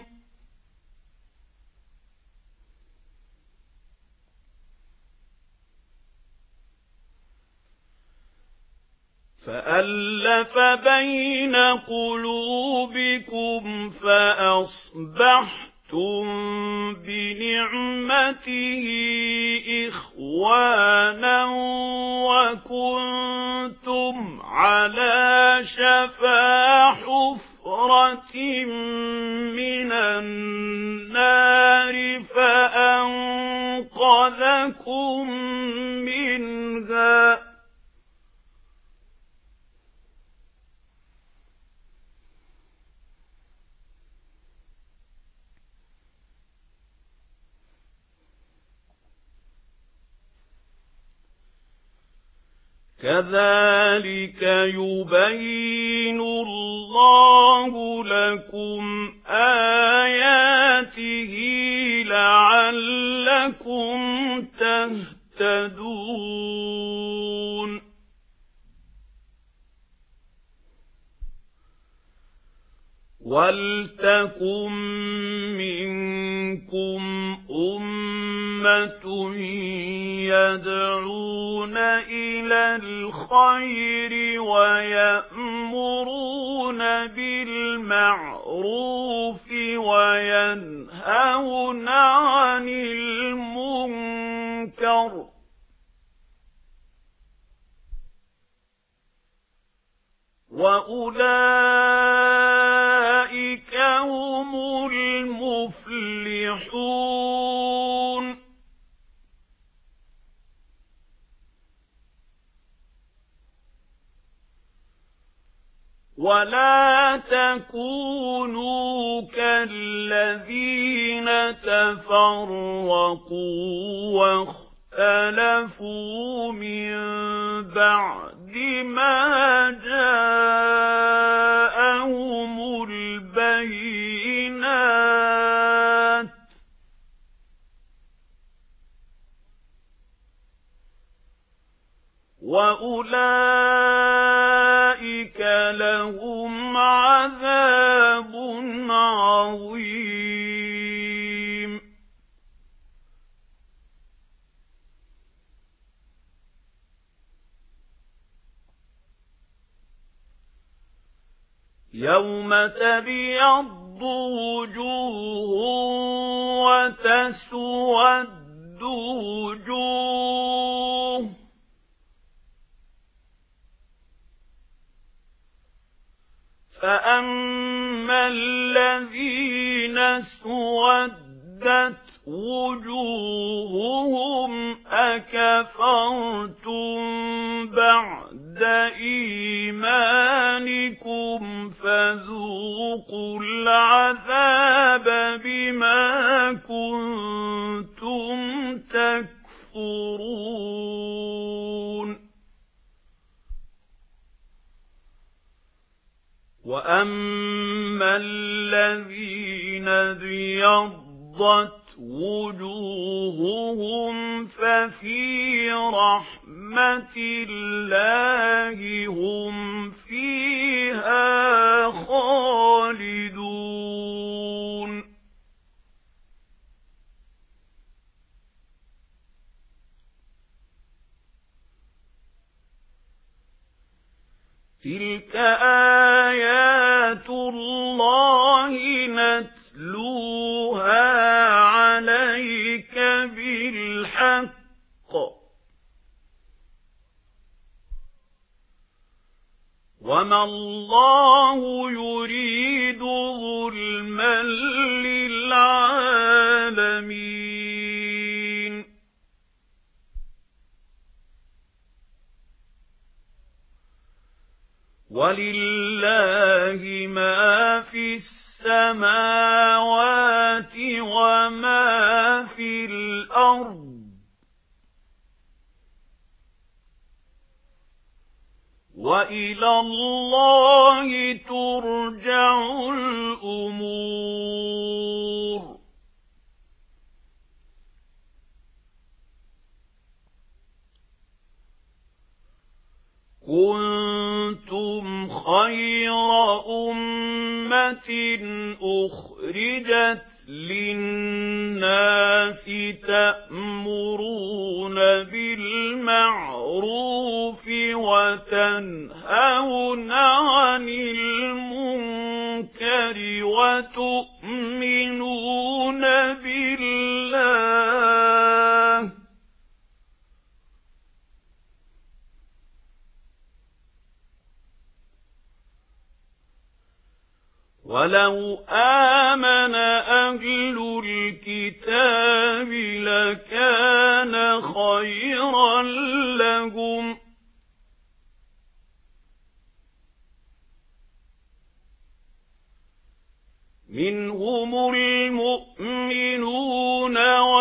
فأصبحتم بنعمته إخوانا وكنتم على شفا حفرة من النار فأنقذكم منها كذلك يبين الله لكم آياته لعلكم تهتدون ولتكن منكم أمة يدعون إلى الخير ويأمرون بالمعروف وينهون عن المنكر وأولئك هم المفلحون. ولا تكونوا كالذين تفرقوا واختلفوا من بعد ما جاءهم البينات وأولئك لهم عذاب عظيم. يوم تبيض وجوه وتسود وجوه فأما الذين اسودت وجوههم أكفرتم بعد إيمانكم فذوقوا العذاب بما كنتم تكفرون. وأما الذين ابيضت وجوههم ففي رحمة الله هم فيها خالدون. تلك آيات الله نتلوها عليك بالحق وما الله يريد ظلما للعالمين. ولله ما في السماوات وما في الأرض وإلى الله ترجع الأمور. كنتم خير أمة أخرجت للناس تأمرون بالمعروف وتنهون عن المنكر وتؤمنون بالله. ولو آمن أهل الكتاب لكان خيرا لهم منهم المؤمنون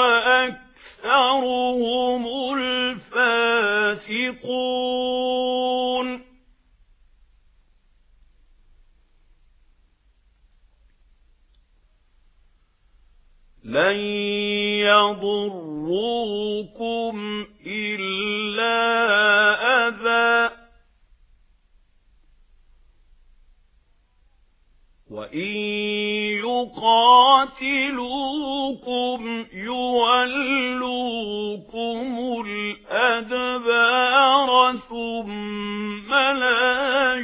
وأكثرهم الفاسقون. لن يضروكم إلا أذى وإن يقاتلوكم يولوكم الأدبار ثم لا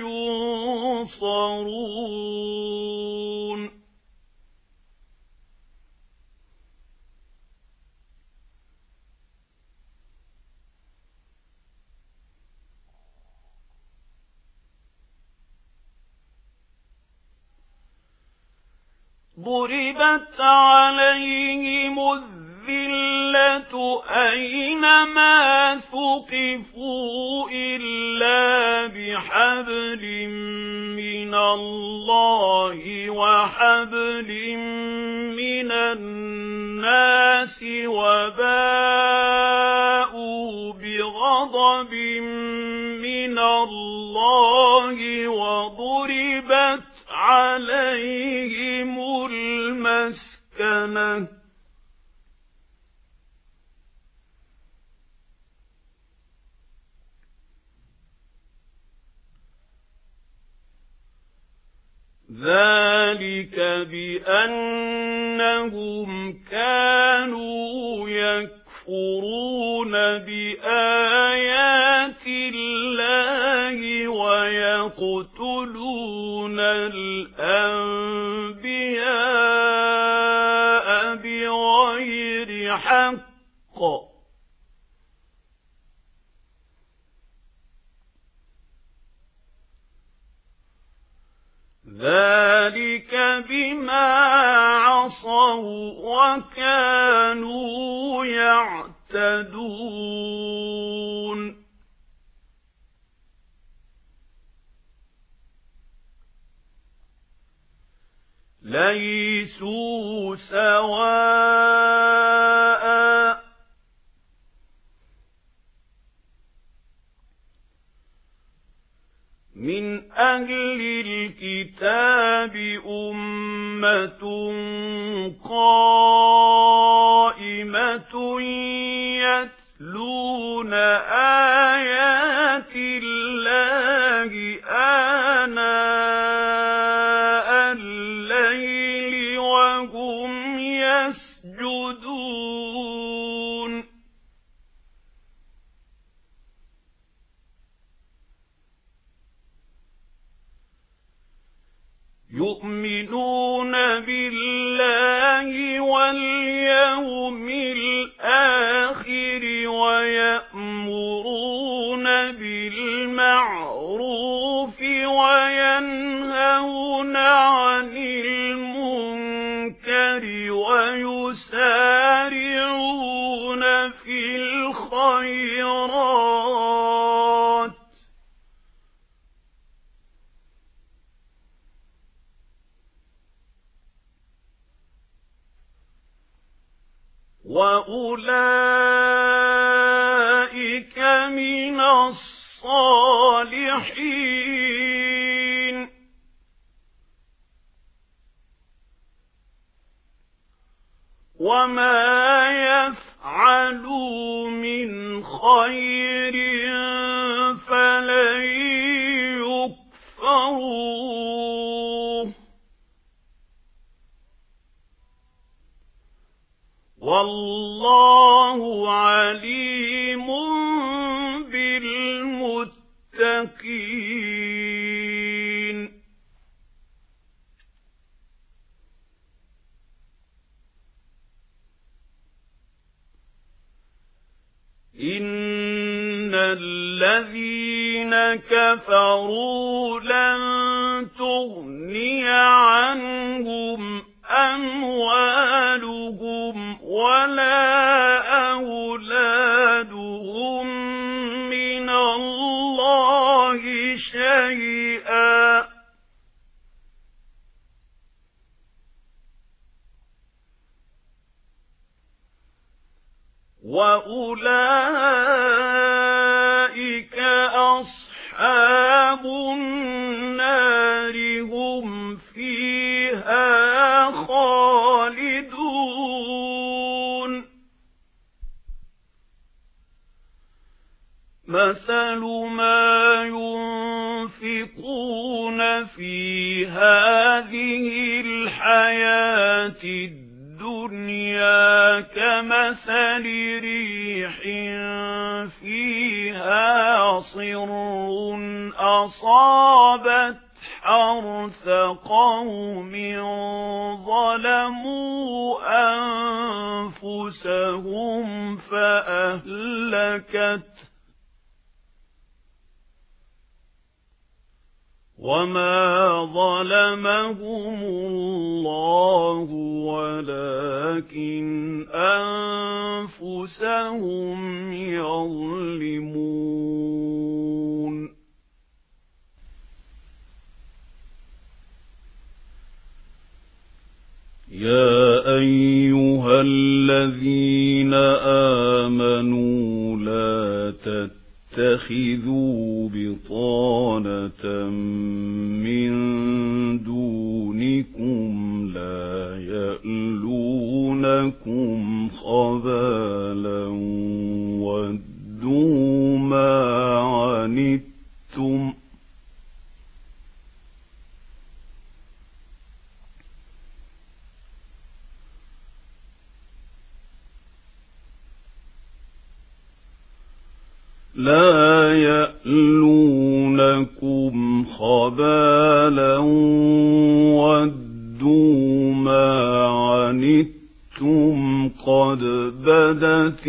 ينصرون. ضربت عليهم الذلة أينما ثقفوا إلا بحبل من الله وحبل من الناس وباءوا بغضب من الله وضربت عليهم المسكنة ذلك بأنهم كانوا يكفرون بآيات الله ويقتلون الأنبياء بغير حق ذلك بما عصوا وكانوا يعتدون ليسوا سواء من أهل الكتاب أمة قائمة يتلون آيات الله آناء الليل وهم يسجدون يؤمنون بالله واليوم الآخر ويأمرون بالمعروف وينهون عن المنكر ويسارعون في الخيرات وأولئك من الصالحين وما يفعلوا من خير فلن يكفروه والله عليم بالمتقين إن الذين كفروا لن تغني عنهم أموالهم ولا أولادهم من الله شيئا وأولئك أصحاب النار هم فيها خالدون مثل ما ينفقون في هذه الحياة الدنيا كمثل ريح فيها صر أصابت حرث قوم ظلموا أنفسهم فأهلكت وما ظلمهم الله ولكن أنفسهم يظلمون يا أيها الذين آمنوا لا تتخذوا بطانة من دونكم لا يألونكم خبالا ودوا ما عنتم لا يألونكم خبالا ودوا ما عنتم قد بدت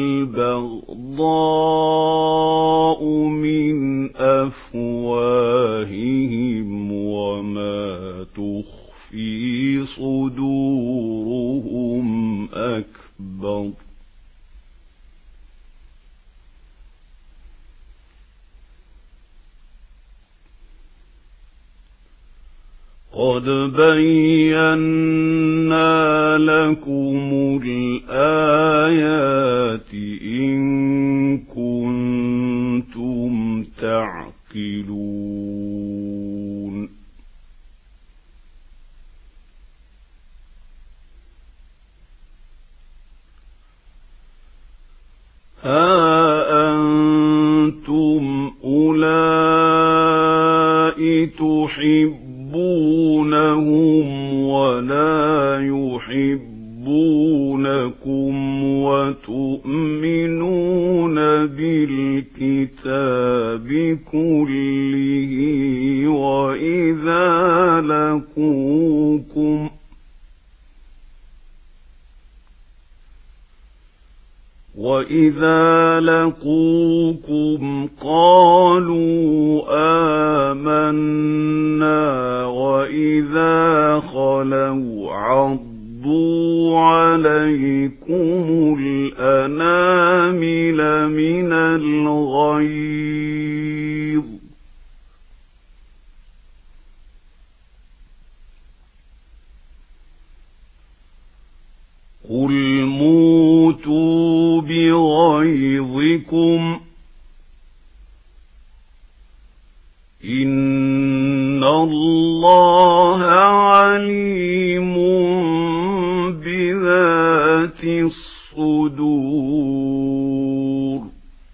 البغضاء من أفواههم وما تخفي صدورهم أكبر قد بينا لكم الآيات إن كنتم تعقلون ها أنتم أولئك تحبونهم ولا يحبونكم وتؤمنون بالكتاب كله وإذا لقوكم قالوا آمنا وإذا خلوا عضوا عليكم الأنامل من الغيظ قل موتوا بغيظكم إن الله عليم بذات الصدور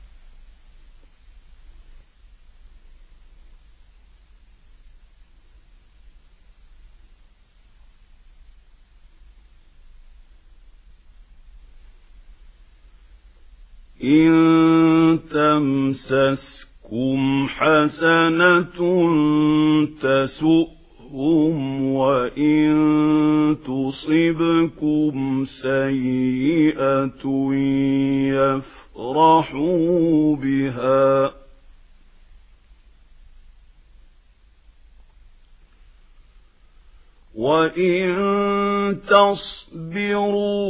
إن تمسسكم حسنة تسؤهم وإن تصبكم سيئة يفرحوا بها وإن تصبروا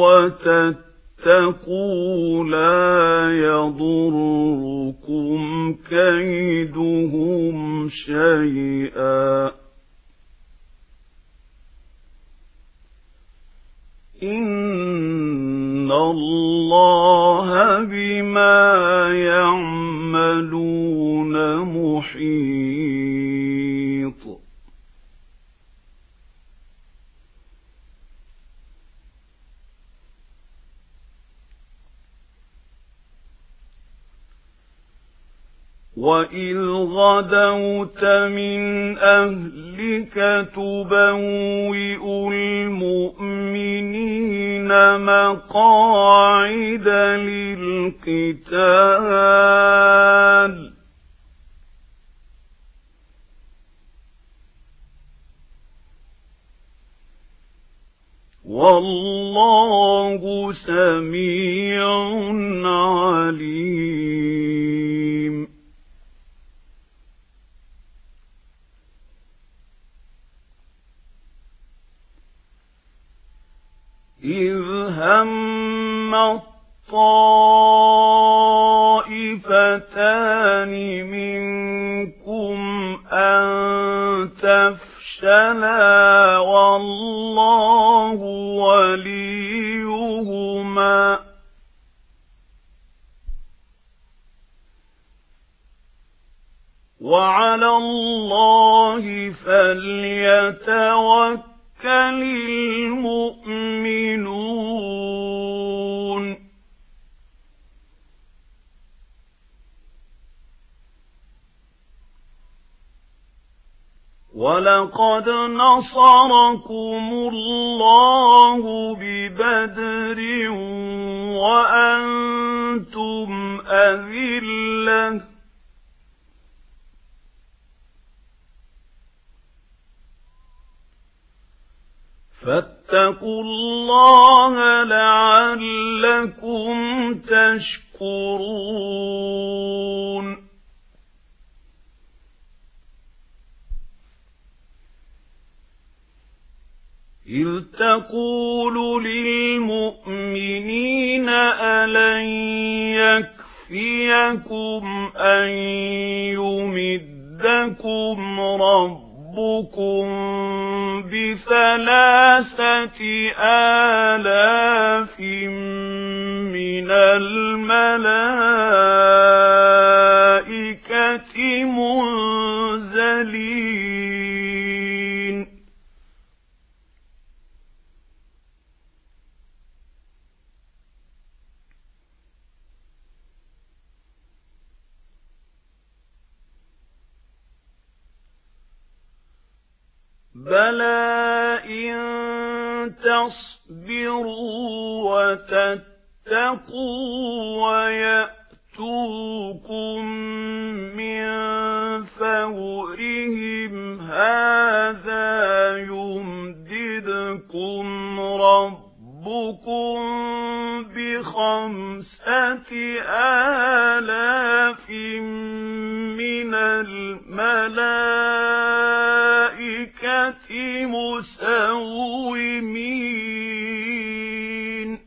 وتتقوا لا يضركم كيدهم شيئا إن الله بما يعملون محيط وإذ غدوت من أهلك تبوئ المؤمنين مقاعد للقتال والله سميع عليم إذ هم الطائفتان منكم أن تفشلا والله وليهما وعلى الله فليتوكل المؤمنون ولقد نصركم الله ببدر وأنتم أذلة فاتقوا الله لعلكم تشكرون إذ تقول للمؤمنين ألن يكفيكم أن يمدكم ربكم ب3,000 آلاف من الملائكة منزلين بلى إن تصبروا وتتقوا ويأتوكم من فورهم هذا يمددكم ربكم ب5,000 من الملائكة مسومين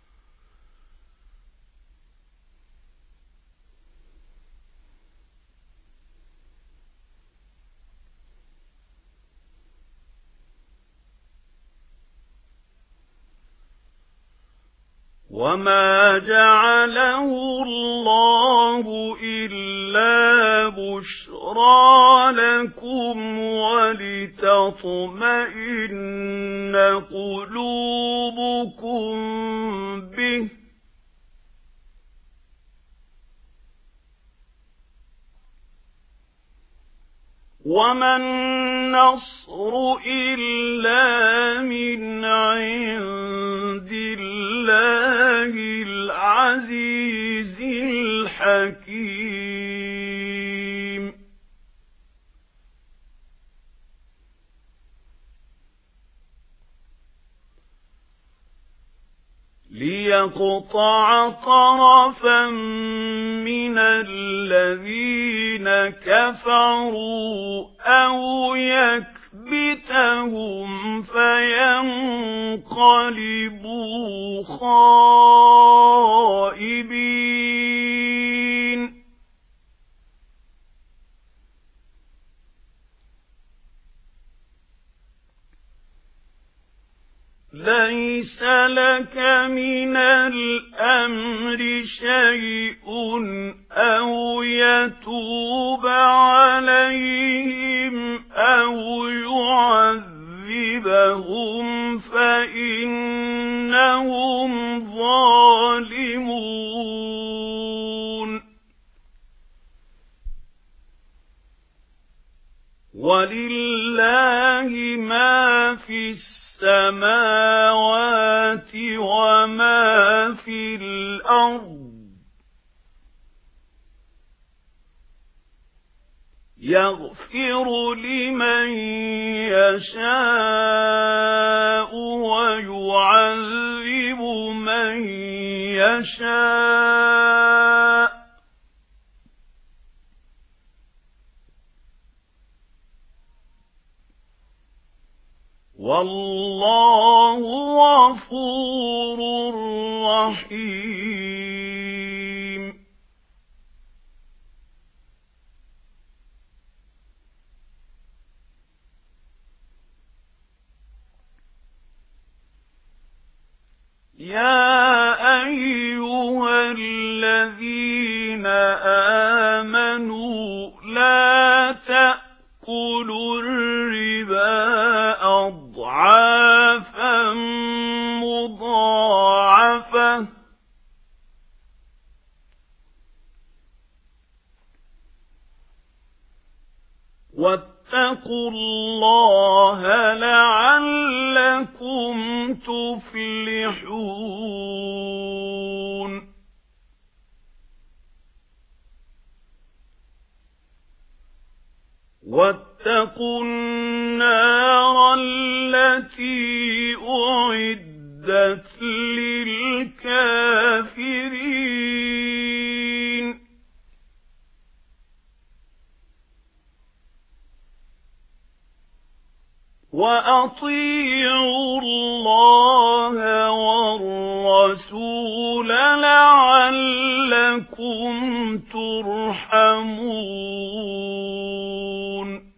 وما جعله الله إلا بشرى لكم ولتطمئن قلوبكم به وما النصر إلا من عند الله العزيز الحكيم ليقطع طرفا من الذين كفروا أو يكبتهم فينقلبوا خائبين ليس لك من الأمر شيء أو يتوب عليهم أو يعذبهم فإنهم ظالمون ولله ما في السماوات وما في الأرض يغفر لمن يشاء ويعذب من يشاء والله غفور رحيم يا أيها الذين آمنوا لا تأكلوا الربا أضعافا مضاعفة واتقوا الله لعلكم تفلحون واتقوا النار التي أعدت للكافرين وأطيعوا الله والرسول لعلكم ترحمون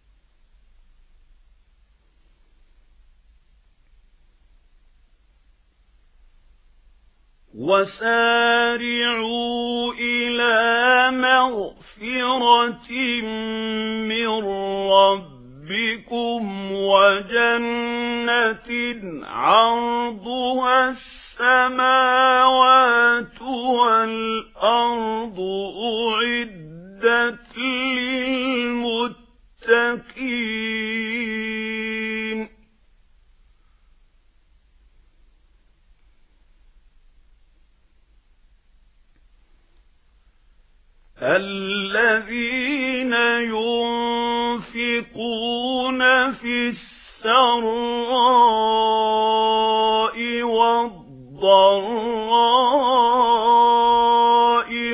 وسارعوا إلى مغفرة من ربكم وجنة عرضها السماوات والأرض أعدت للمتقين الذين ينفقون في السراء والضراء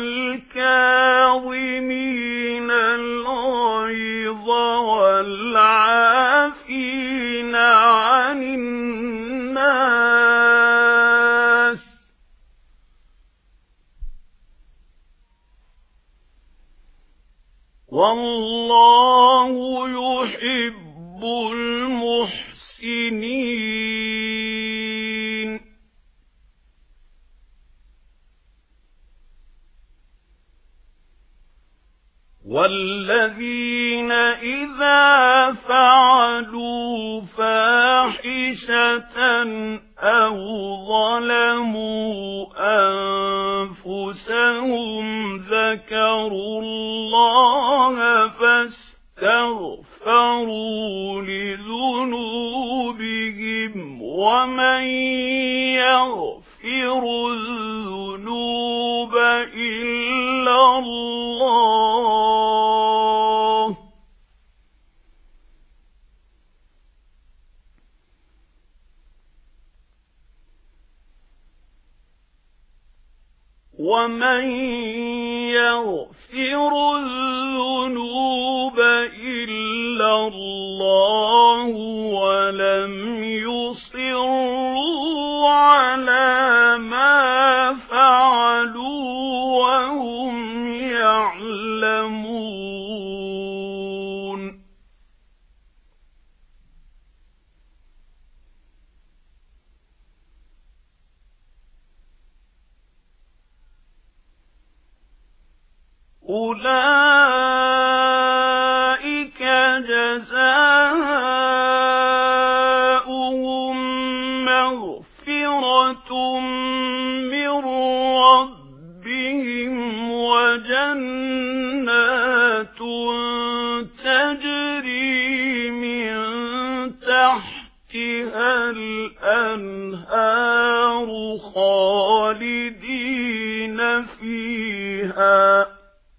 والكاظمين الغيظ والعافين عن الناس والله يحب المحسنين والذين إذا فعلوا فاحشة أو ظلموا أنفسهم ذكروا الله فاستغفروا لذنوبهم ومن يغفر الذنوب إلا الله ومن يغفر الذنوب إلا الله ولم يصروا على ما فعلوا وهم يعلمون أولئك جزاؤهم مغفرة من ربهم وجنات تجري من تحتها الأنهار خالدين فيها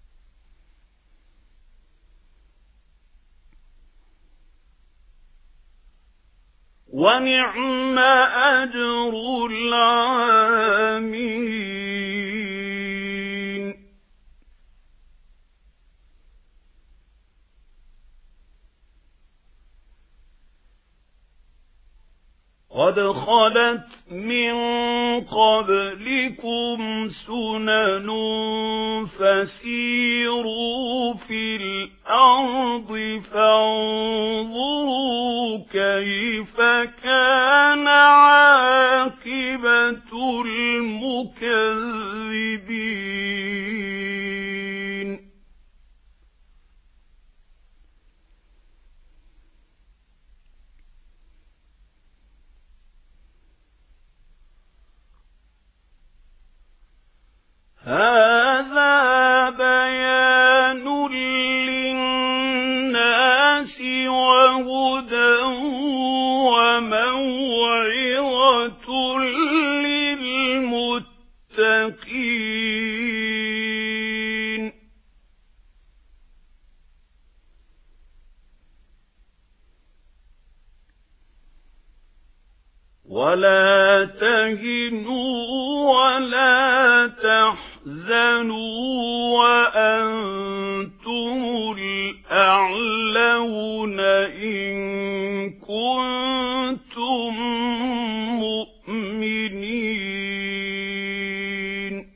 ونعم أجر العاملين قد خلت من قبلكم سنن فسيروا في الأرض فانظروا كيف كان عاقبة المكذبين هذا بيان للناس وهدى وموعظة للمتقين ولا تهنوا ولا تحزنوا وأنتم الأعلون إن كنتم مؤمنين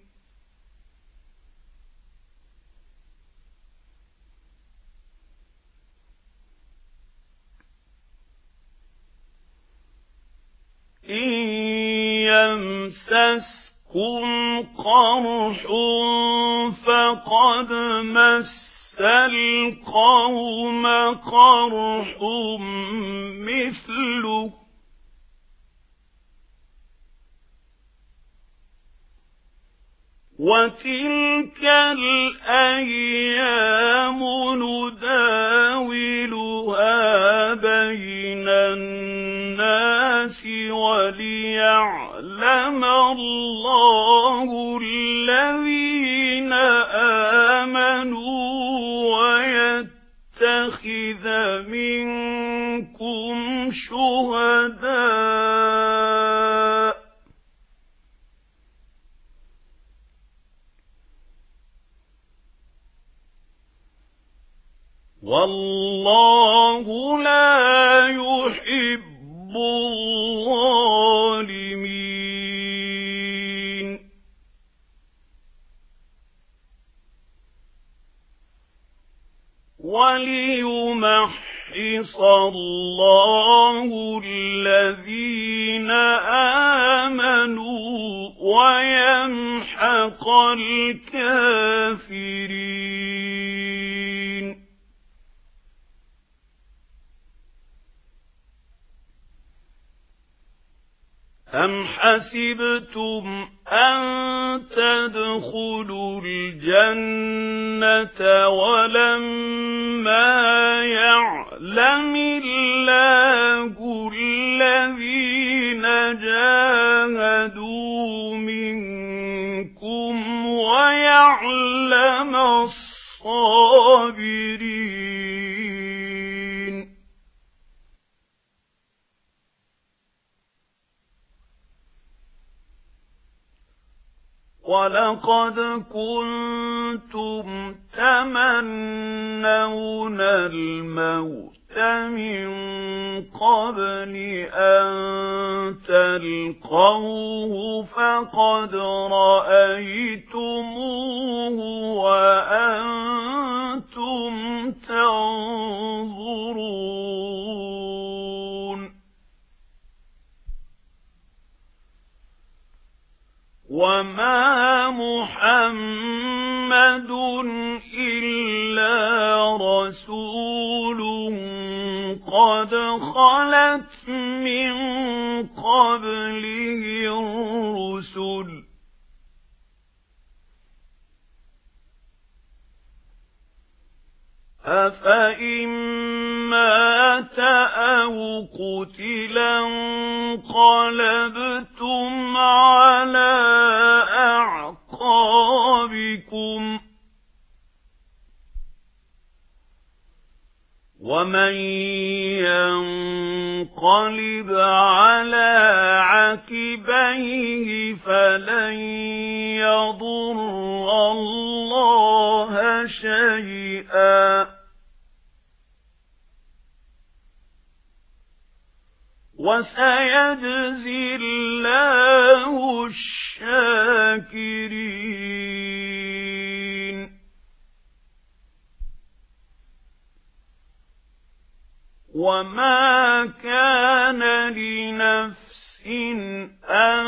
إن يمسسكم قرح فقد مس القوم قرح مثله وتلك الأيام نداولها بين الناس وليعلم الله الذين آمنوا ويتخذ منكم شهداء والله لا يحب الظالمين وليمحص الله الذين آمنوا ويمحق الكافرين أم حسبتم أن تدخلوا الجنة ولما يعلم الله الذين جاهدوا منكم ويعلم الصابرين ولقد كنتم تمنون الموت من قبل أن تلقوه فقد رأيتموه وأنتم تنظرون وما محمد إلا رسول قد خلت من قبله الرسل أفإن مات أو قتلا انقلبتم على أعقابكم ومن ينقلب على عقبيه فلن يضر الله شيئا وسيجزي الله الشاكرين. وما كان لنفس أن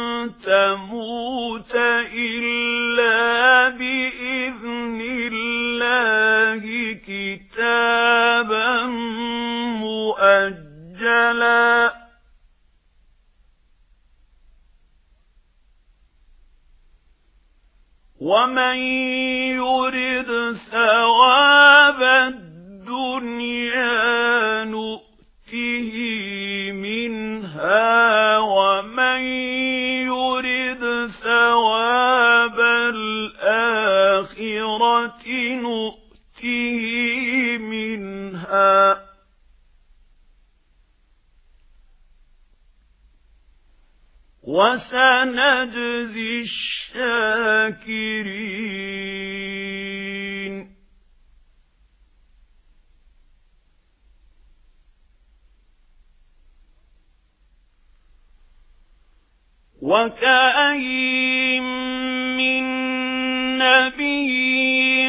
تموت إلا بإذن الله كتابا مؤجلا. ومن يرد ثواب الدنيا نؤته منها ومن يرد ثواب الآخرة نؤته منها وسنجزي الشاكرين. وكأين من نبي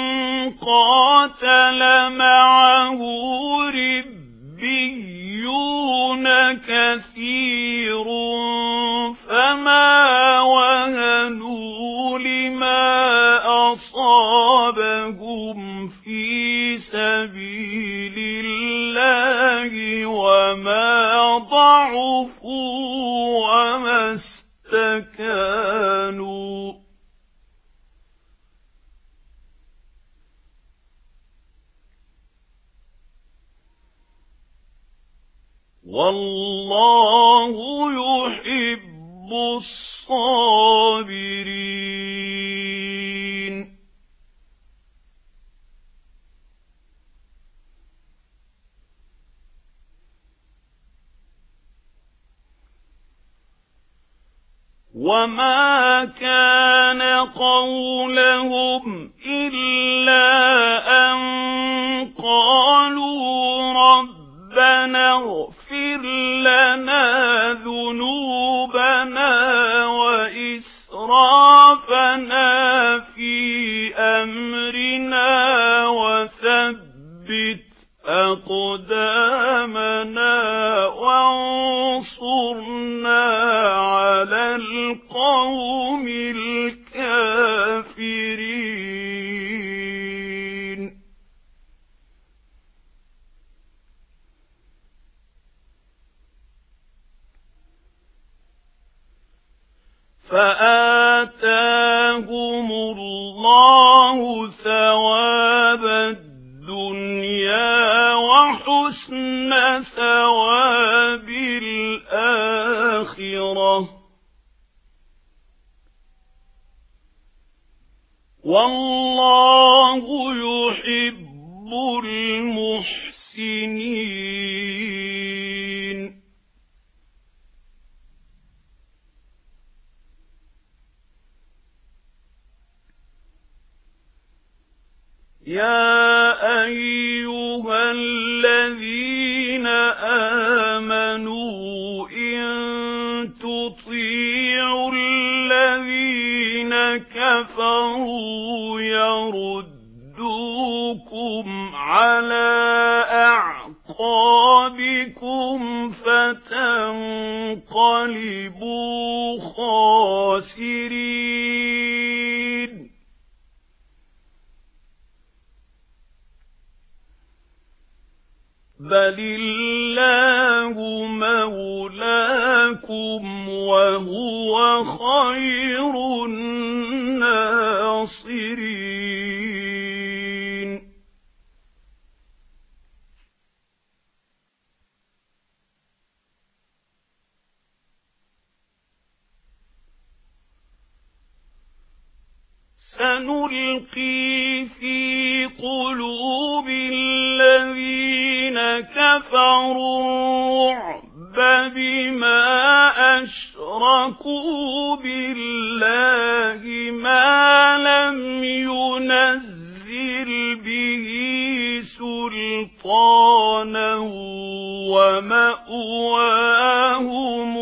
قاتل معه ربيون كثير فما وهنوا لما أصابهم في سبيل الله وما ضعفوا وما استكانوا والله يحب الصابرين. وما كان قولهم إلا أن قالوا ربنا اغفر لنا ذنوبنا وإسرافنا في أمرنا وثبت أقدامنا وانصرنا على القوم الكافرين. فآتاهم الله ثواب الدنيا وحسن ثواب الآخرة والله يحب المحسنين. يا أيها الذين آمنوا إن تطيعوا الذين كفروا يردوكم على أعقابكم فتنقلبوا خاسرين. بل الله مولاكم وهو خير الناصرين. سنلقي في قلوب الذين كفروا الرعب بما أشركوا بالله ما لم ينزل به سلطانا ومأواهم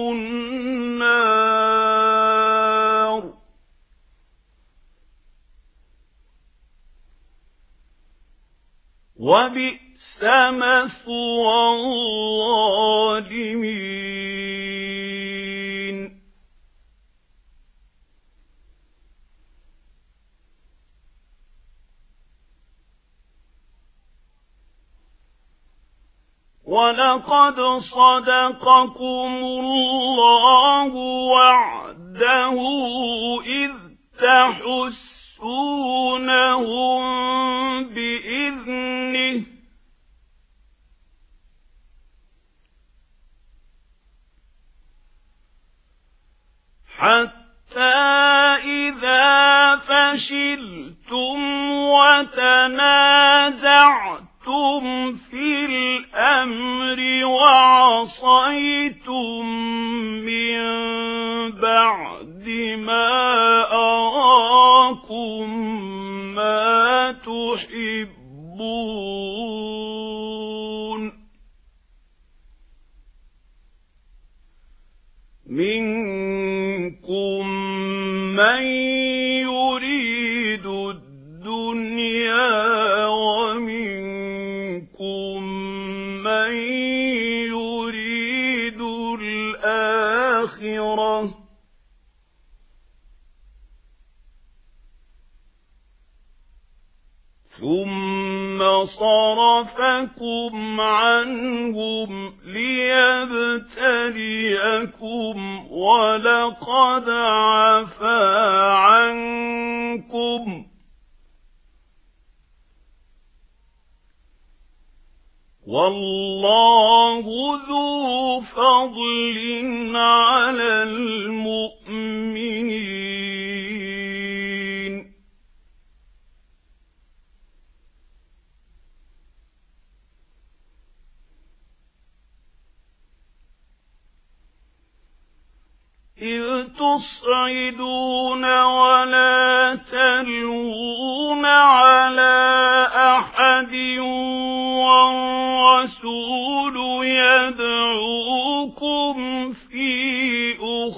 النار وبئس مثوى الظالمين ولقد صدقكم الله وعده إذ تحسونهم بإذنه حتى إذا فشلتم وتنازعتم في الأمر وعصيتم من بعد ما أراكم ما تحبون منكم من يريد الدنيا ومنكم من يريد الآخرة ثم صرفكم عنهم ليبتليكم ولقد عفا عنكم والله ذو فضل على المؤمنين إذ تصعدون ولا تلوون على أحد والرسول يدعوكم في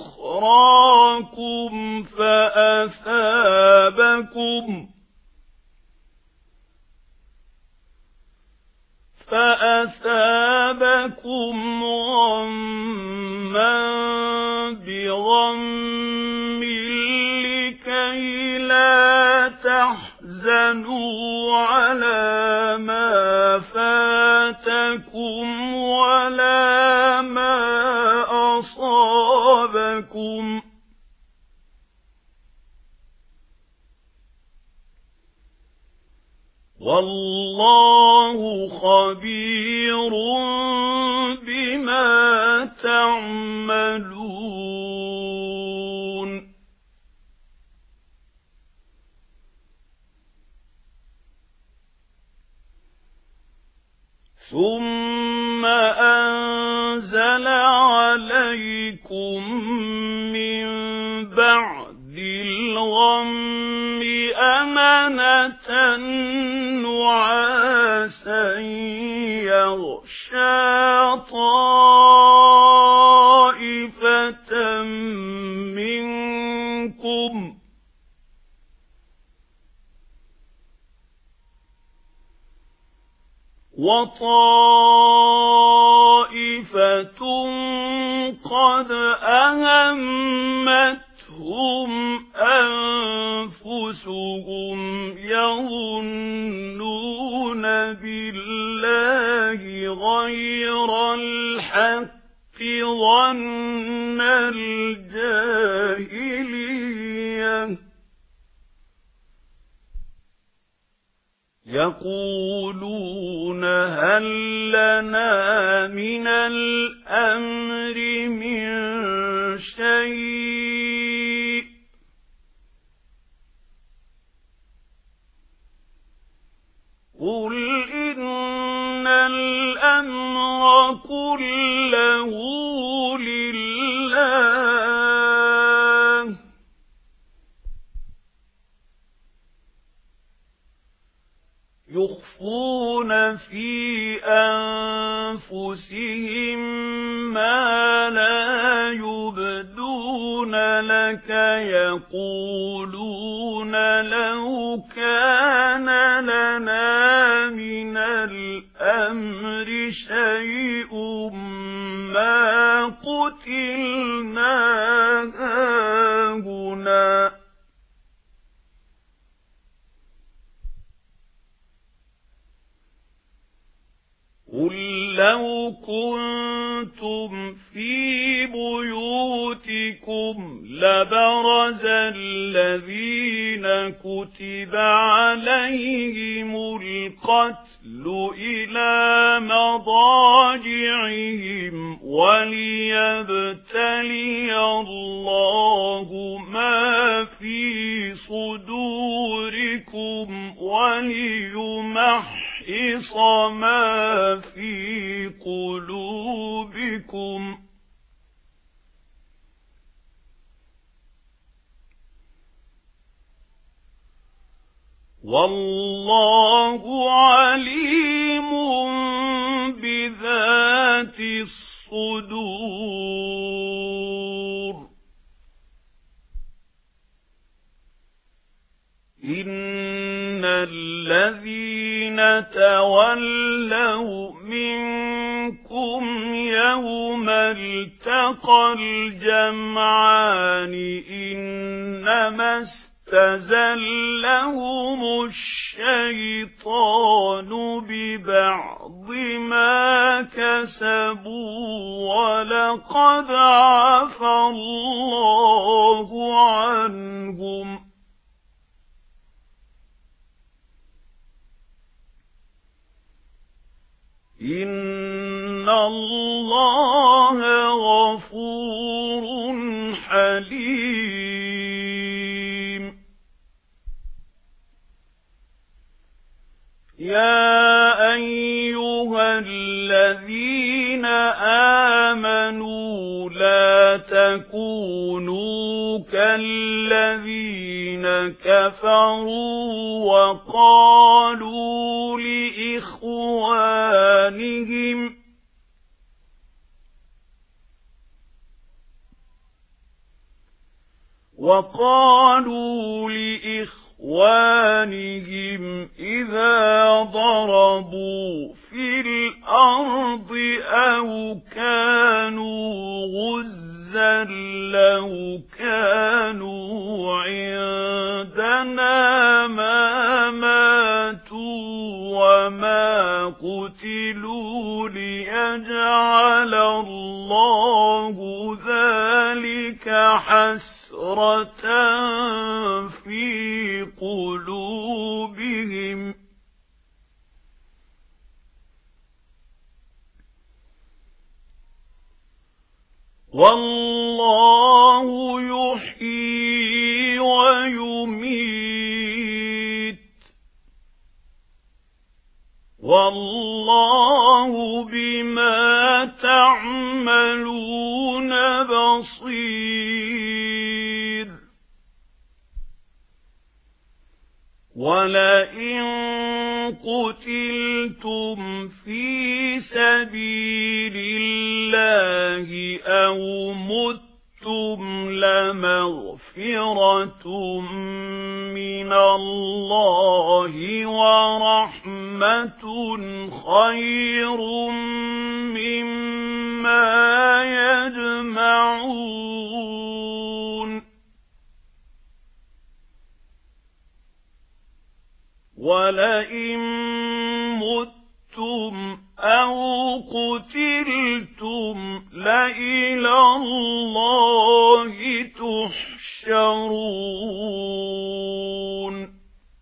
أخراكم فأثابكم غمّا بغم لكي لا تحزنوا على ما فاتكم ولا ما أصابكم والله خبير بما تعملون ثم أنزل عليكم من بعد الغم أمنة نعاسا يغشى طائفة منكم وطائفة قد أهمتهم أنفسهم يظنون بالله غير الحق ظن الجاهلية يقولون هل لنا من الأمر من شيء قل إن الأمر كله لله يخفون في أنفسهم ما لا يبدون لك يقولون لو كان لنا من الأمر شيء ما قتلنا هاهنا قل لو كنتم في بيوتكم لبرز الذين كتب عليهم القتل إلى مضاجعهم وليبتلي الله ما في صدوركم وليمحص ما في قلوبكم والله عليم بذات الصدور إن الذين تولوا منكم يوم التقى الجمعان إنما استزلهم الشيطان ببعض ما كسبوا ولقد عفى الله عنهم إن الله غفور حليم يا أيها الذين آمنوا لا تكونوا كالذين كفروا وقالوا لإخوانهم إذا ضربوا في الأرض أو كانوا غزا لو كانوا عندنا ما ماتوا وما قتلوا ليجعل الله ذلك حسرة في قلوبهم والله يحيي ويميت والله بما تعملون بصير ولئن قتلتم في سبيل الله أو متم لمغفرة من الله ورحمة خير مما يجمعون ولئن متم أو قتلتم لإلى الله تحشرون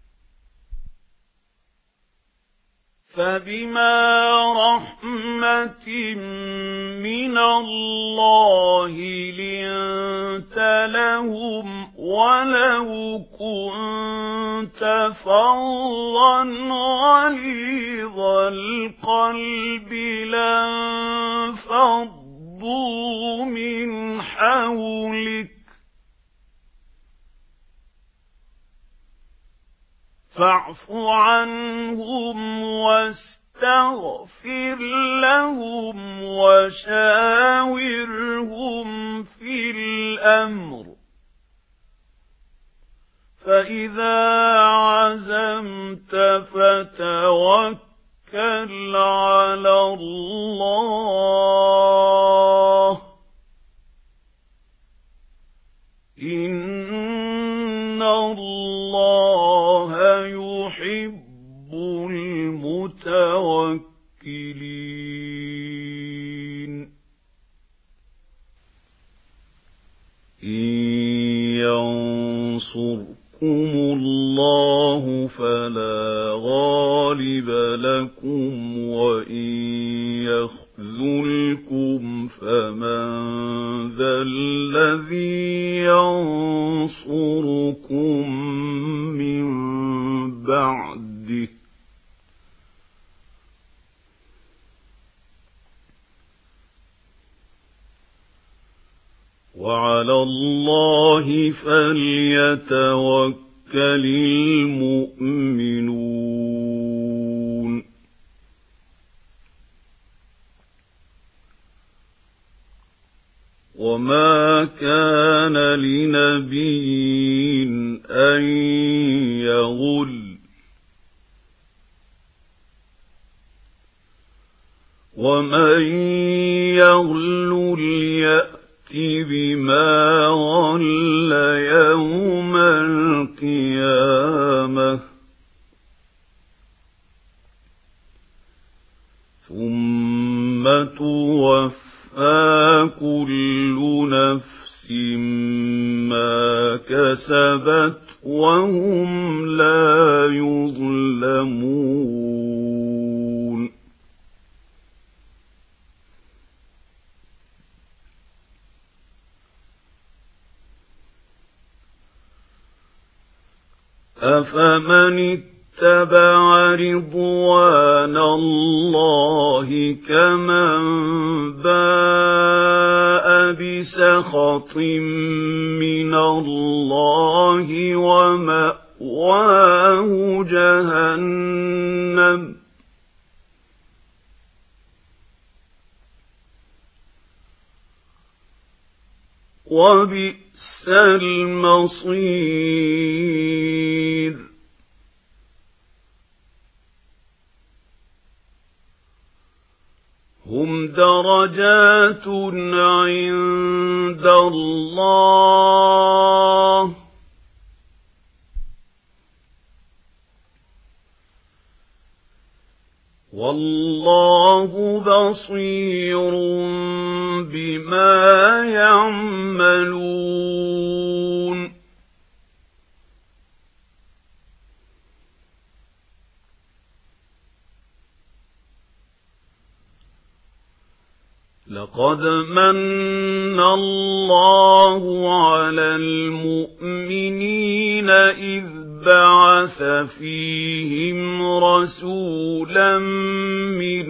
فبما رحمة من الله لنت لهم ولو كنت فظا غليظ القلب لانفضوا من حولك فاعف عنهم واستغفر لهم وشاورهم في الأمر، فإذا عزمت فتوكل على الله، إن الله يحب المتوكلين. إن ينصركم الله فلا غالب لكم وإن يخذلكم فمن ذا الذي ينصركم من بعده، وعلى الله فليتوكل المؤمنون. وما كان لنبي أن يغل، ومن يغل ليأت بما غل يوم القيامة، ثم توفى كل نفس ما كسبت وهم لا يظلمون. أفمن اتبع رضوان الله كمن باء بسخط من الله ومأواه جهنم، وبئس المصير. هم درجات عند الله، والله بصير بما يعملون. لقد من الله على المؤمنين إذ بعث فيهم رسولا من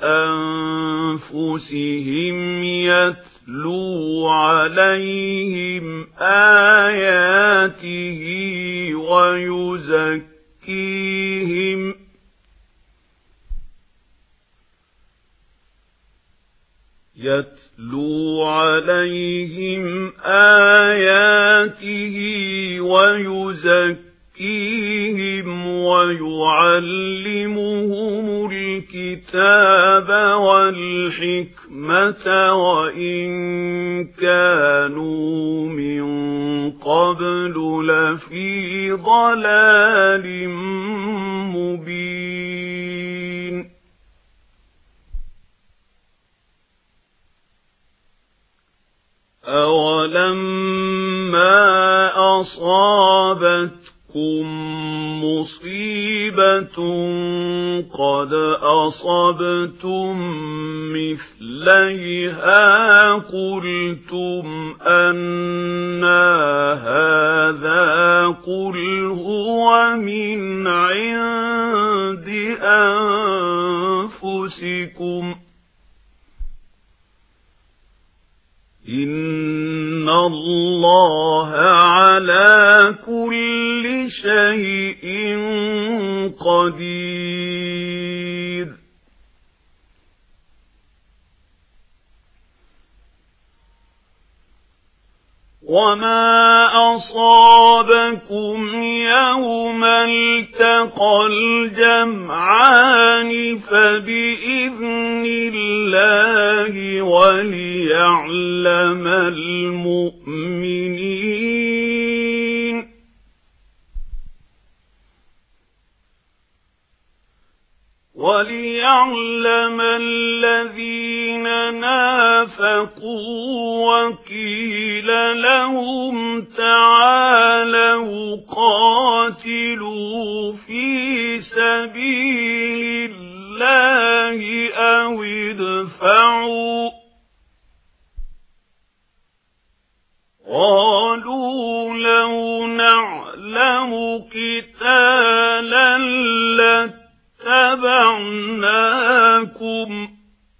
أنفسهم يتلو عليهم آياته ويزكيهم ويعلمهم الكتاب والحكمة وإن كانوا من قبل لفي ضلال مبين. أولما أصابتكم مصيبة قد أصبتم مثليها قلتم أنى هذا قل هو من عند أنفسكم إن الله على كل شيء قدير وما أصابكم يوم التقى الجمعان فبإذن الله وليعلم المؤمنين وليعلم الذين نافقوا وقيل لهم تعالوا قاتلوا في سبيل الله أو ادفعوا قالوا لو نعلم قتالا لاتبعناكم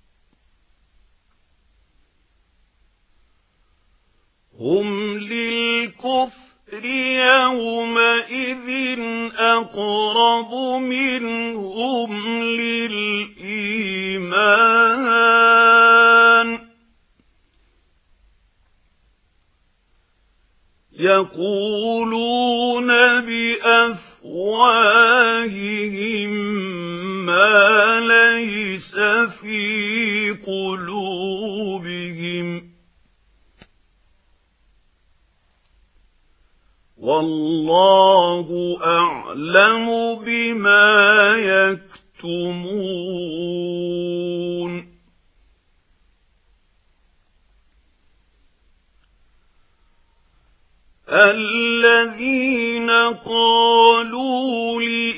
هم للكفر يومئذ أقرب منهم للإيمان يقولون بأفواههم ما ليس في قلوبهم والله أعلم بما يكتمون الذين قالوا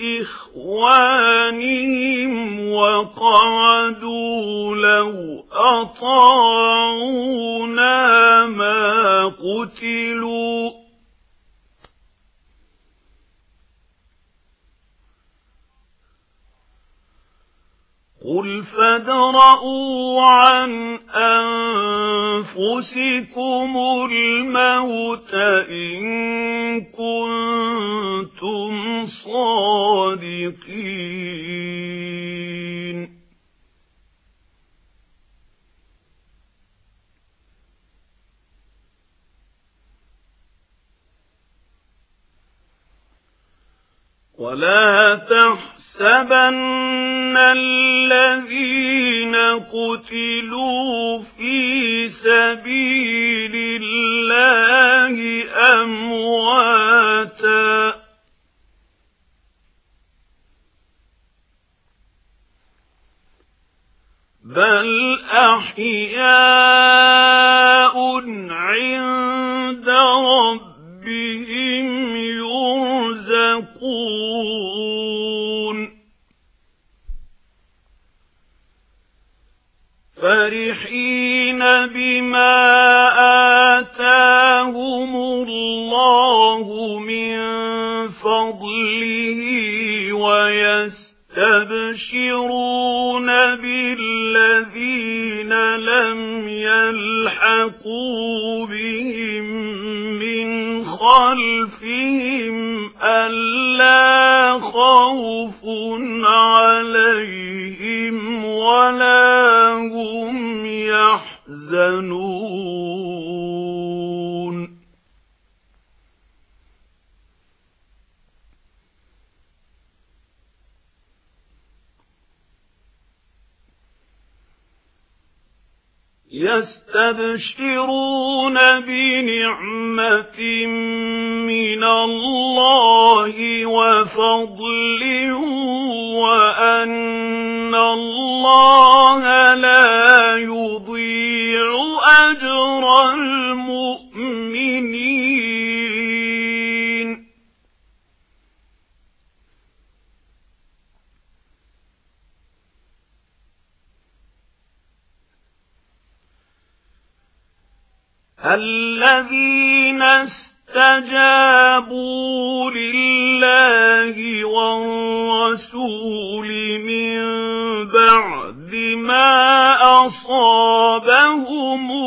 لإخوانهم وقعدوا لو أطاعونا ما قتلوا قل فادرءوا عن أنفسكم الموت إن كنتم صادقين ولا تحسبن الذين قتلوا في سبيل الله أمواتا بل أحياء عند ربهم يرزقون فرحين بما آتاهم الله من فضله ويستبشرون بالذين لم يلحقوا بهم من خلفهم ألا خوف عليهم ولا هم يحزنون يستبشرون بنعمة من الله وفضل وأن الله لا يضيع أجر المؤمنين الذين استجابوا لله والرسول من بعد ما أصابهم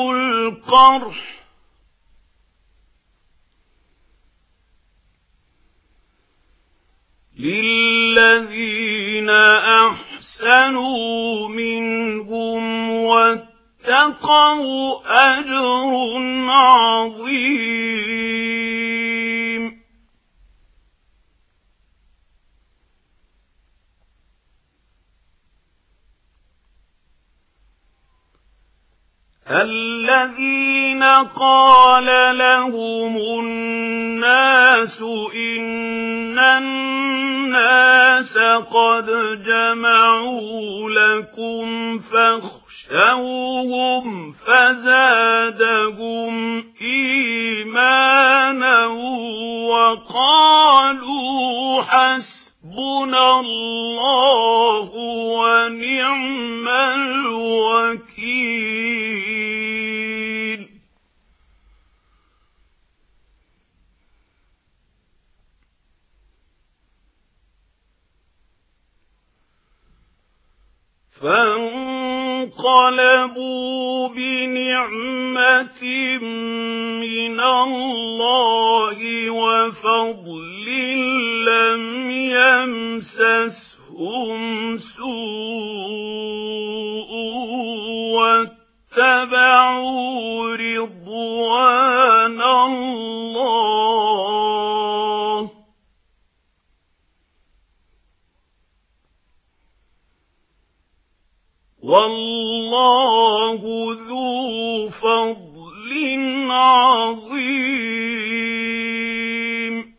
القرح للذين أحسنوا منهم واتقوا أجر عظيم. الذين قال لهم الناس إن الناس قد جمعوا لكم فاخشوهم فزادهم إيمانا وقالوا حسبنا الله ونعم الوكيل. فانقلبوا بنعمة من الله وفضل لم يمسسهم سوء واتبعوا رضوان الله والله ذو فضل عظيم.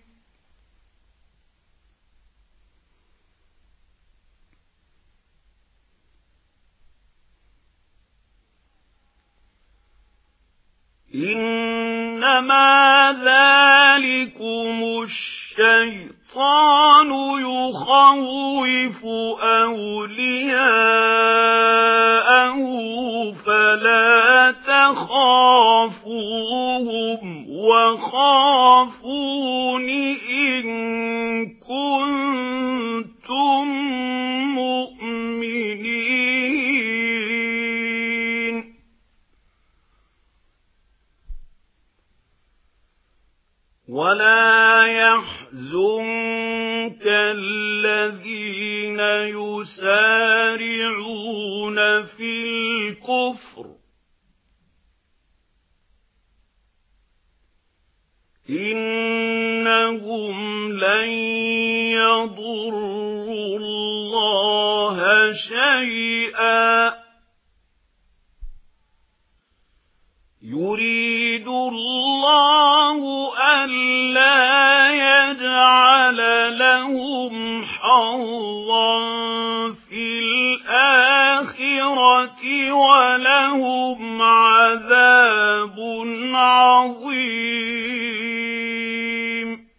إنما ذلكم الشيطان يخوف أولياءه فلا تخافوهم وخافون إن كنتم مؤمنين. ولا يحزنك الذين يسارعون في الكفر إنهم لن يضروا الله شيئا يريد الله ألا يجعل لهم حظا في الآخرة ولهم عذاب عظيم.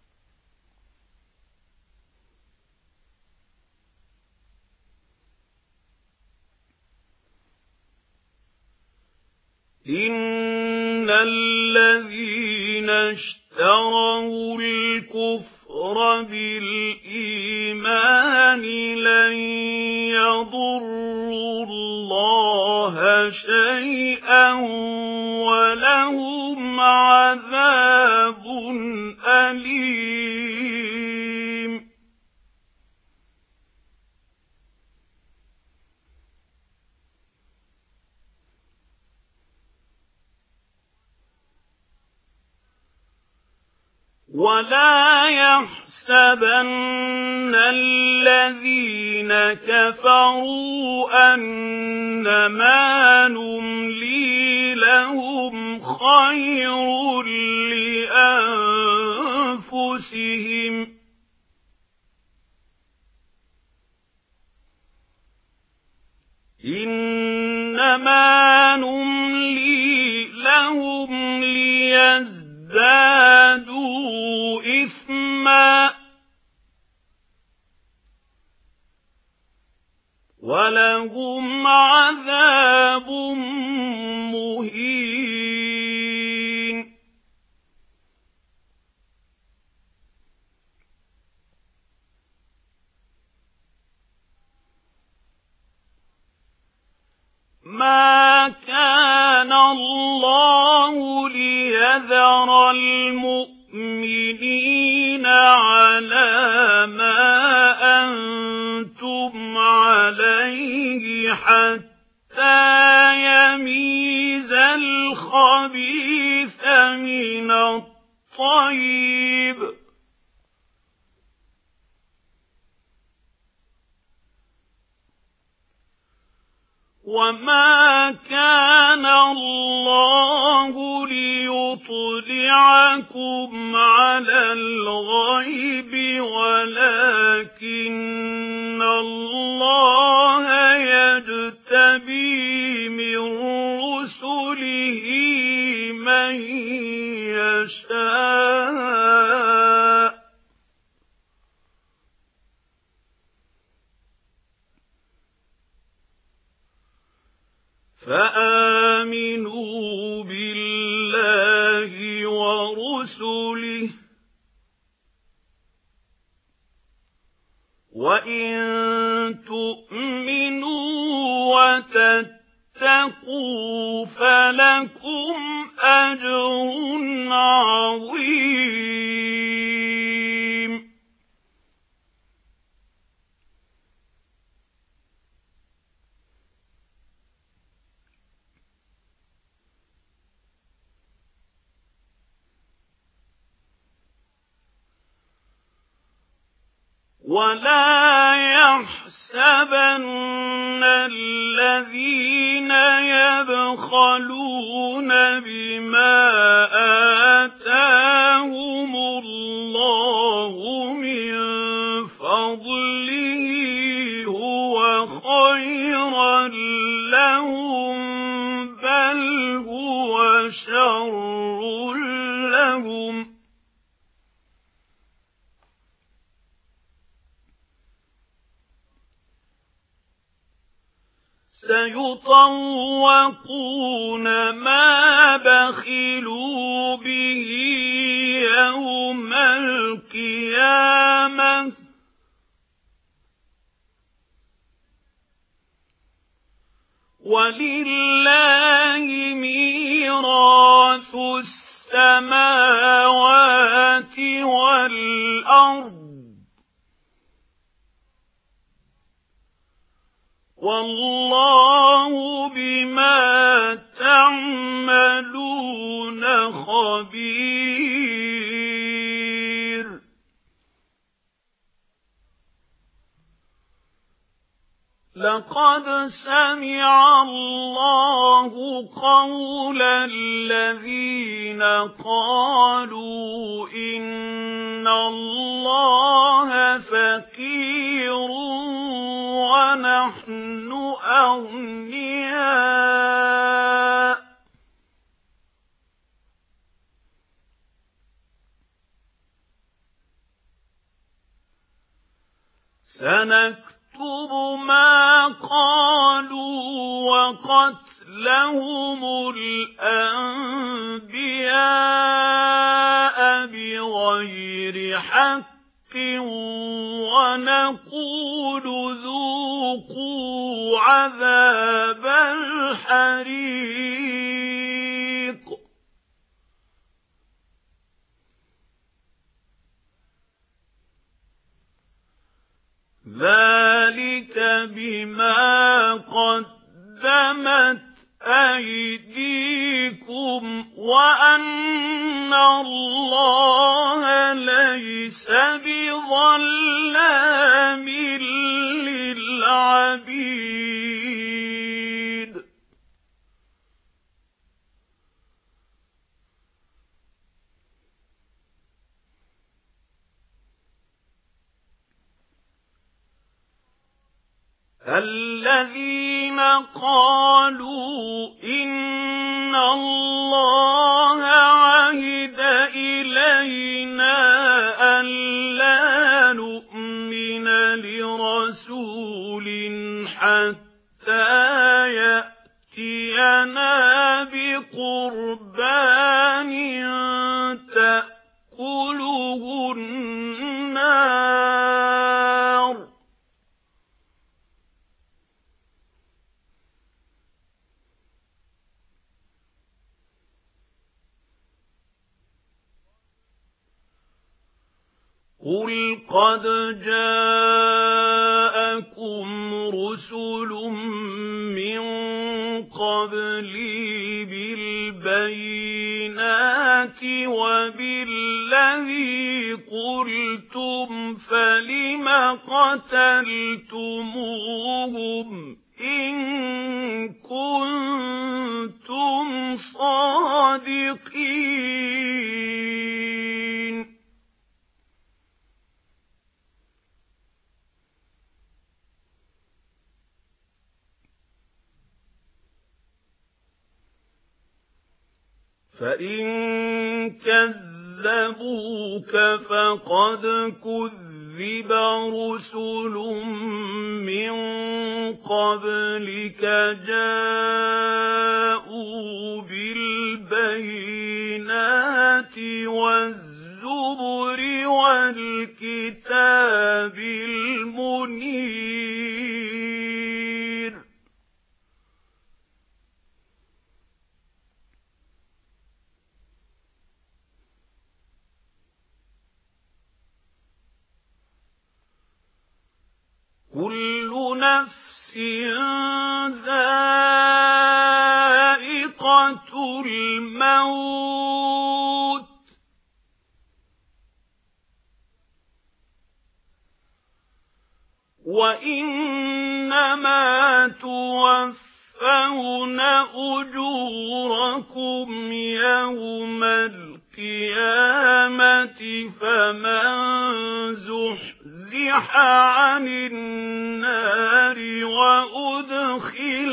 إن الذين اشتروا الكفر بالإيمان لن يضروا الله شيئا ولهم عذاب أليم. ولا يحسبن الذين كفروا أنما نملي لهم خير لأنفسهم إنما نملي لهم ليزدادوا إثما ولهم عذاب مهين. ما كان الله ليذر المؤمنين على ما أنتم عليه حتى يميز الخبيث من الطيب وما كان الله ليطلعكم على الغيب ولكن الله يجتبي من رسله من يشاء فآمنوا بالله ورسله وإن تؤمنوا وتتقوا فلكم أجر عظيم ولا يحسبن الذين يبخلون بما آتاهم الله من فضله هو خيرا لهم بل هو شر لهم سيطوقون ما بخلوا به يوم القيامة ولله ميراث السماوات والأرض والله بما تعملون خبير لقد سمع الله قول الذين قالوا إن الله فقير ونحن أغنياء سنكتب ما قالوا وقتلهم الأنبياء بغير حق ونقول ذوقوا عذاب الحريق ذلك بما قدمت أيديكم وأن الله ليس بظلام للعبيد الذين قالوا إن الله عهد إلينا ألا نؤمن لرسول حتى يأتينا بقربان تأكله النار قُلْ قَدْ جَاءَكُمْ رُسُلٌ مِّن قَبْلِي بِالْبَيِّنَاتِ وَبِالَّذِي قُلْتُمْ فَلِمَ قَتَلْتُمُوهُمْ إِن كُنتُمْ صَادِقِينَ فَإِن كَذَّبُوكَ فَقَدْ كُذِّبَ رُسُلٌ مِّن قَبْلِكَ جَاءُوا بِالْبَيِّنَاتِ وَالزُّبُرِ وَالْكِتَابِ الْمُنِيرِ كُلُّ نَفْسٍ ذَائِقَةُ الْمَوْتِ وَإِنَّمَا تُوَفَّوْنَ أُجُورَكُمْ يَوْمَ الْقِيَامَةِ فَمَنْ زُحْزِحَ عَنِ النَّارِ وَأُدْخِلَ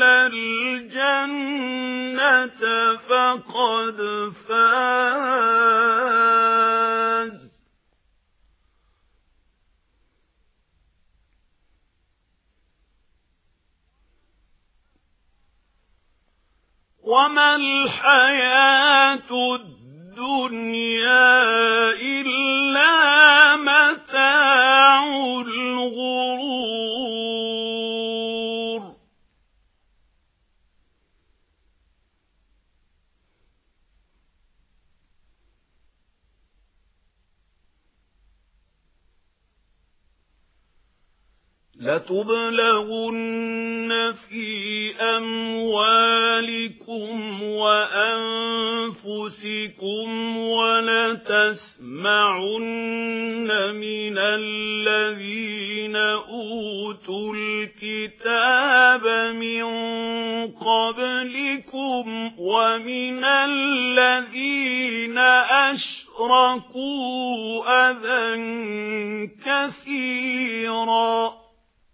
الْجَنَّةَ فَقَدْ فَازَ وَمَا الْحَيَاةُ الدُّنْيَا إِلَّا مَتَاعُ الْغُرُورِ لَتُبْلَغُنَّ فِي أَمْوَالِكُمْ وَأَنفُسِكُمْ وَلَتَسْمَعُنَّ مِنَ الَّذِينَ أُوتُوا الْكِتَابَ مِنْ قَبْلِكُمْ وَمِنَ الَّذِينَ أَشْرَكُوا أَذًى كَثِيرًا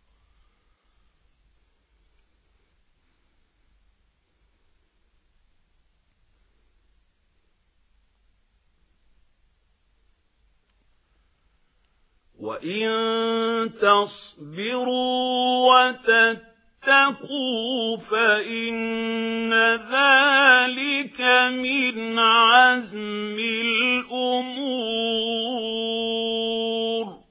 وَإِن تَصْبِرُوا وَتَتَّقُوا فَإِنَّ ذَلِكَ مِنْ عَزْمِ الْأُمُورِ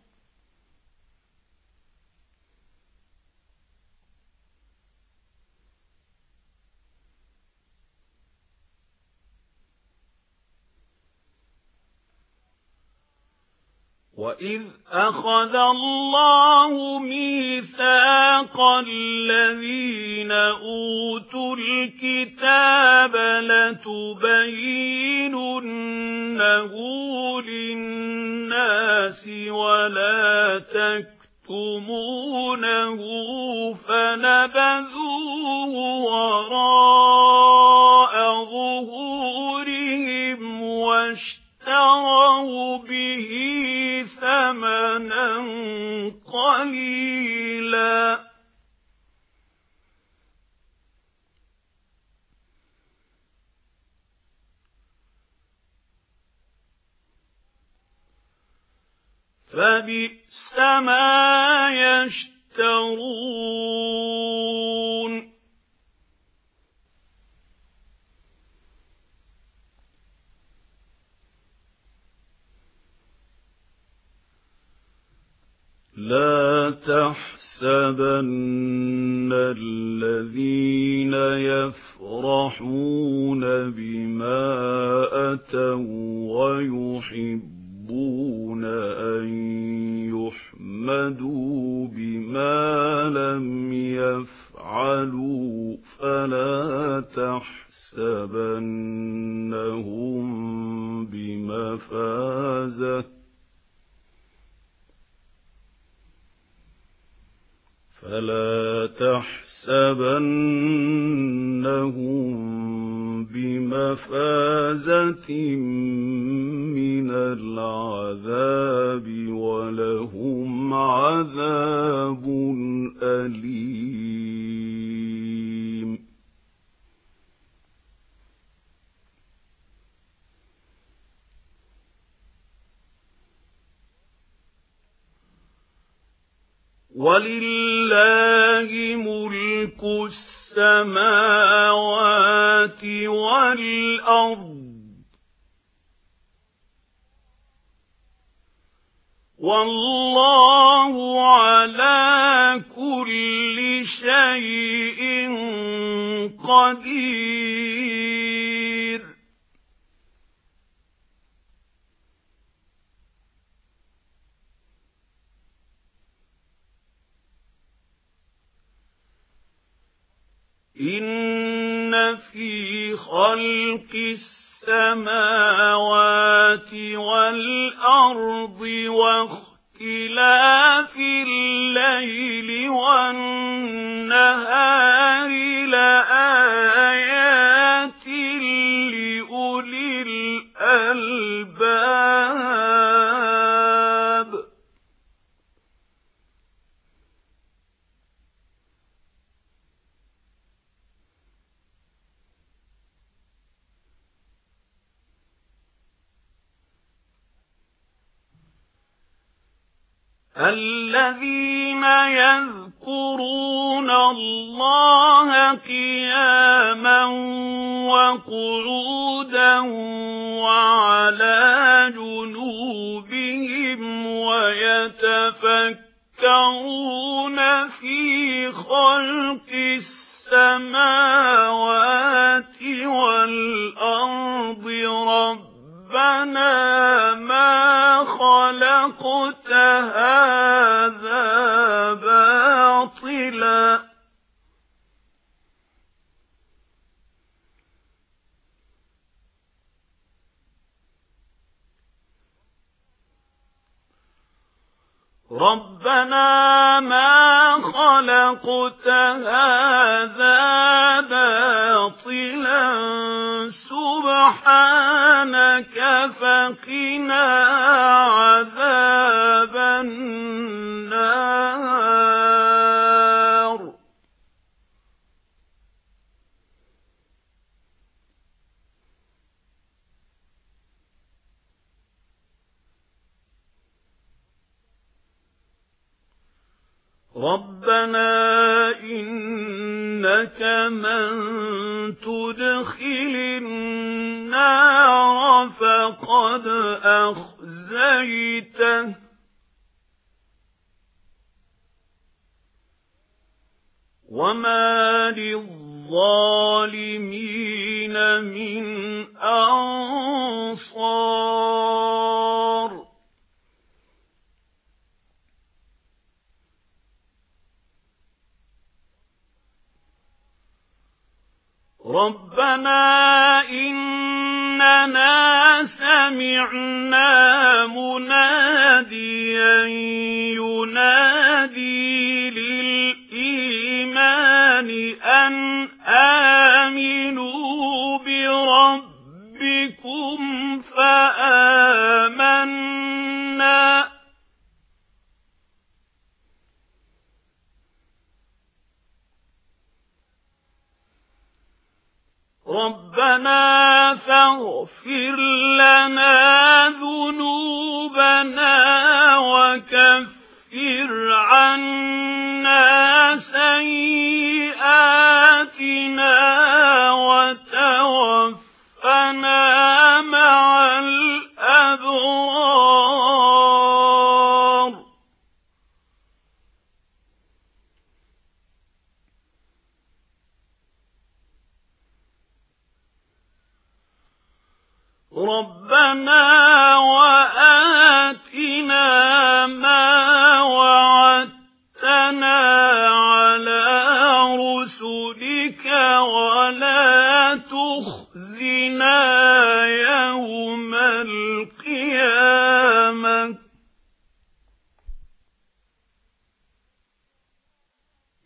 وَإِذْ أَخَذَ اللَّهُ مِيثَاقَ الَّذِينَ أُوتُوا الْكِتَابَ لَتُبَيِّنُنَّهُ لِلنَّاسِ وَلَا تَكْتُمُونَهُ فَنَبَذُوهُ وَرَاءَ ظُهُورِهِمْ وَاشْتَرَوْا بِهِ ثَمَنًا قَلِيلًا فَبِئْسَ مَا يَشْتَرُونَ لَا تَحْسَبَنَّ الَّذِينَ يَفْرَحُونَ بِمَا أَتَوا وَّيُحِبُّونَ أَن يحمدوا بما لم يفعلوا فلا تحسبنهم بمفازة من العذاب ولهم عذاب أليم. ولله ملك السماوات والأرض والله على كل شيء قدير. إن في خلق السماوات والأرض واختلاف الليل والنهار لآيات لأولي الألباب. الذين يذكرون الله قياما وقعودا وعلى جنوبهم ويتفكرون في خلق السماوات والأرض ربنا ما خلقت هذا باطلا ربنا ما خلقت هذا باطلا سبحانك فقنا عذاب النار. ربنا إنك من تدخل النار فقد أخزيته وما للظالمين من أنصار. ربنا إننا سمعنا مناديا ينادي للإيمان أن آمنوا بربكم فآمنا ربنا فاغفر لنا ذنوبنا وكفر عنا سيئاتنا وتوفنا مع الأبرار. ربنا وآتنا ما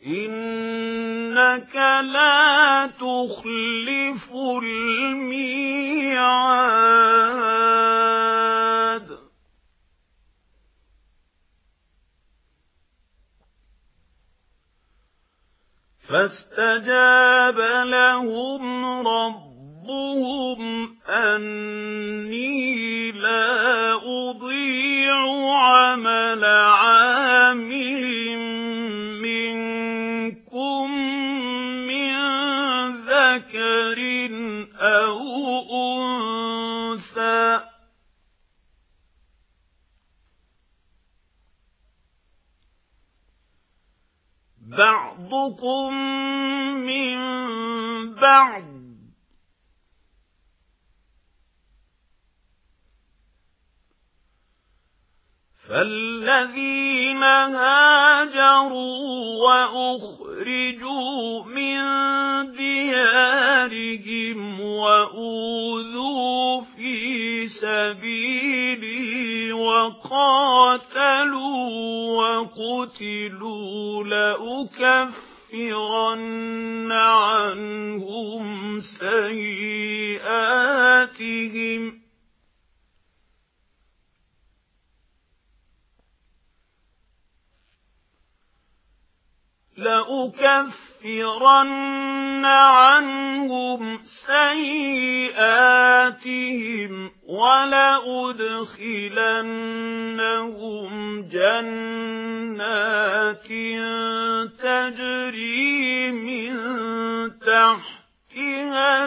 إنك لا تخلف الميعاد فاستجاب لهم ربهم أني لا أضيع عمل عامل منكم من ذكر أو أنثى بعضكم من بعض فالذين هاجروا وأخرجوا من ديارهم وأوذوا في سبيلي وقاتلوا وقتلوا لأكفرن عنهم سيئاتهم ولأدخلنهم جنات تجري من تحتها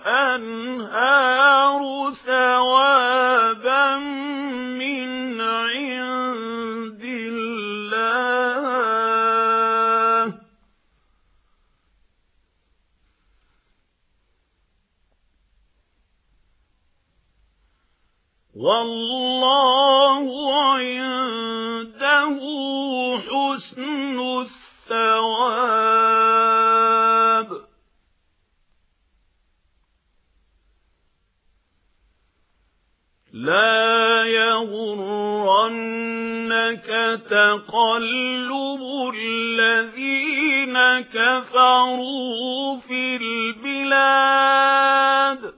الأنهار ثوابا من عند الله والله عنده حسن الثواب لا يغرنك تقلب الذين كفروا في البلاد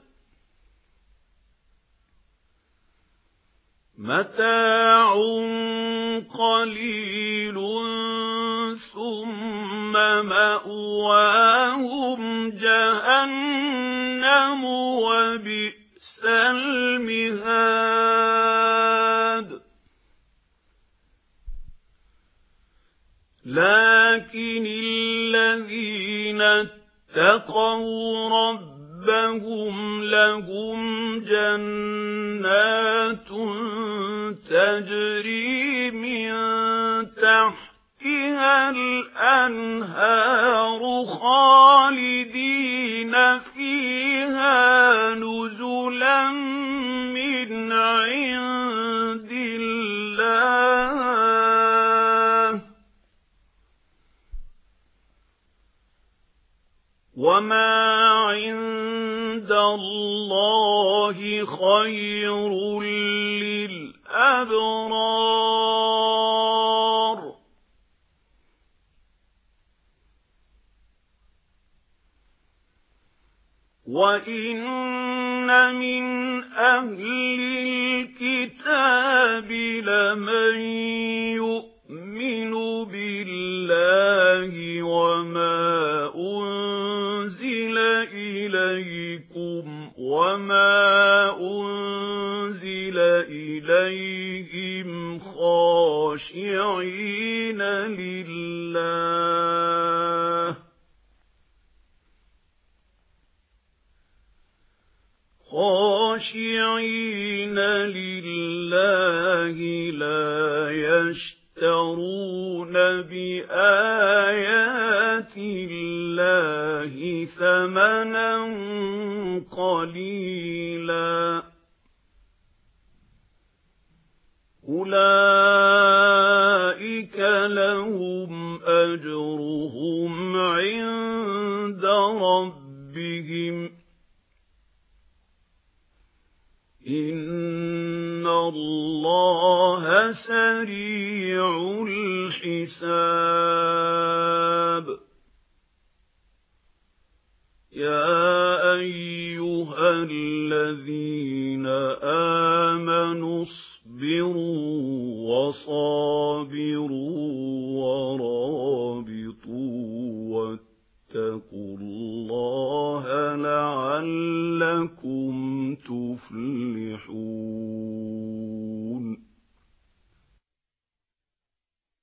متاع قليل ثم مأواهم جهنم وبئس المهاد لكن الذين اتقوا ربهم لهم جنات تجري من تحتها الأنهار خالدين فيها نزلا من عند الله وما عند الله خير للأبرار وإن من أهل الكتاب لمن يؤمن بالله وما أنزل إليكم وما أنزل إليهم خاشعين لله لا يشترون بآيات الله ثمنا قليلا أولئك لهم أجرهم عند ربهم إن الله سريع الحساب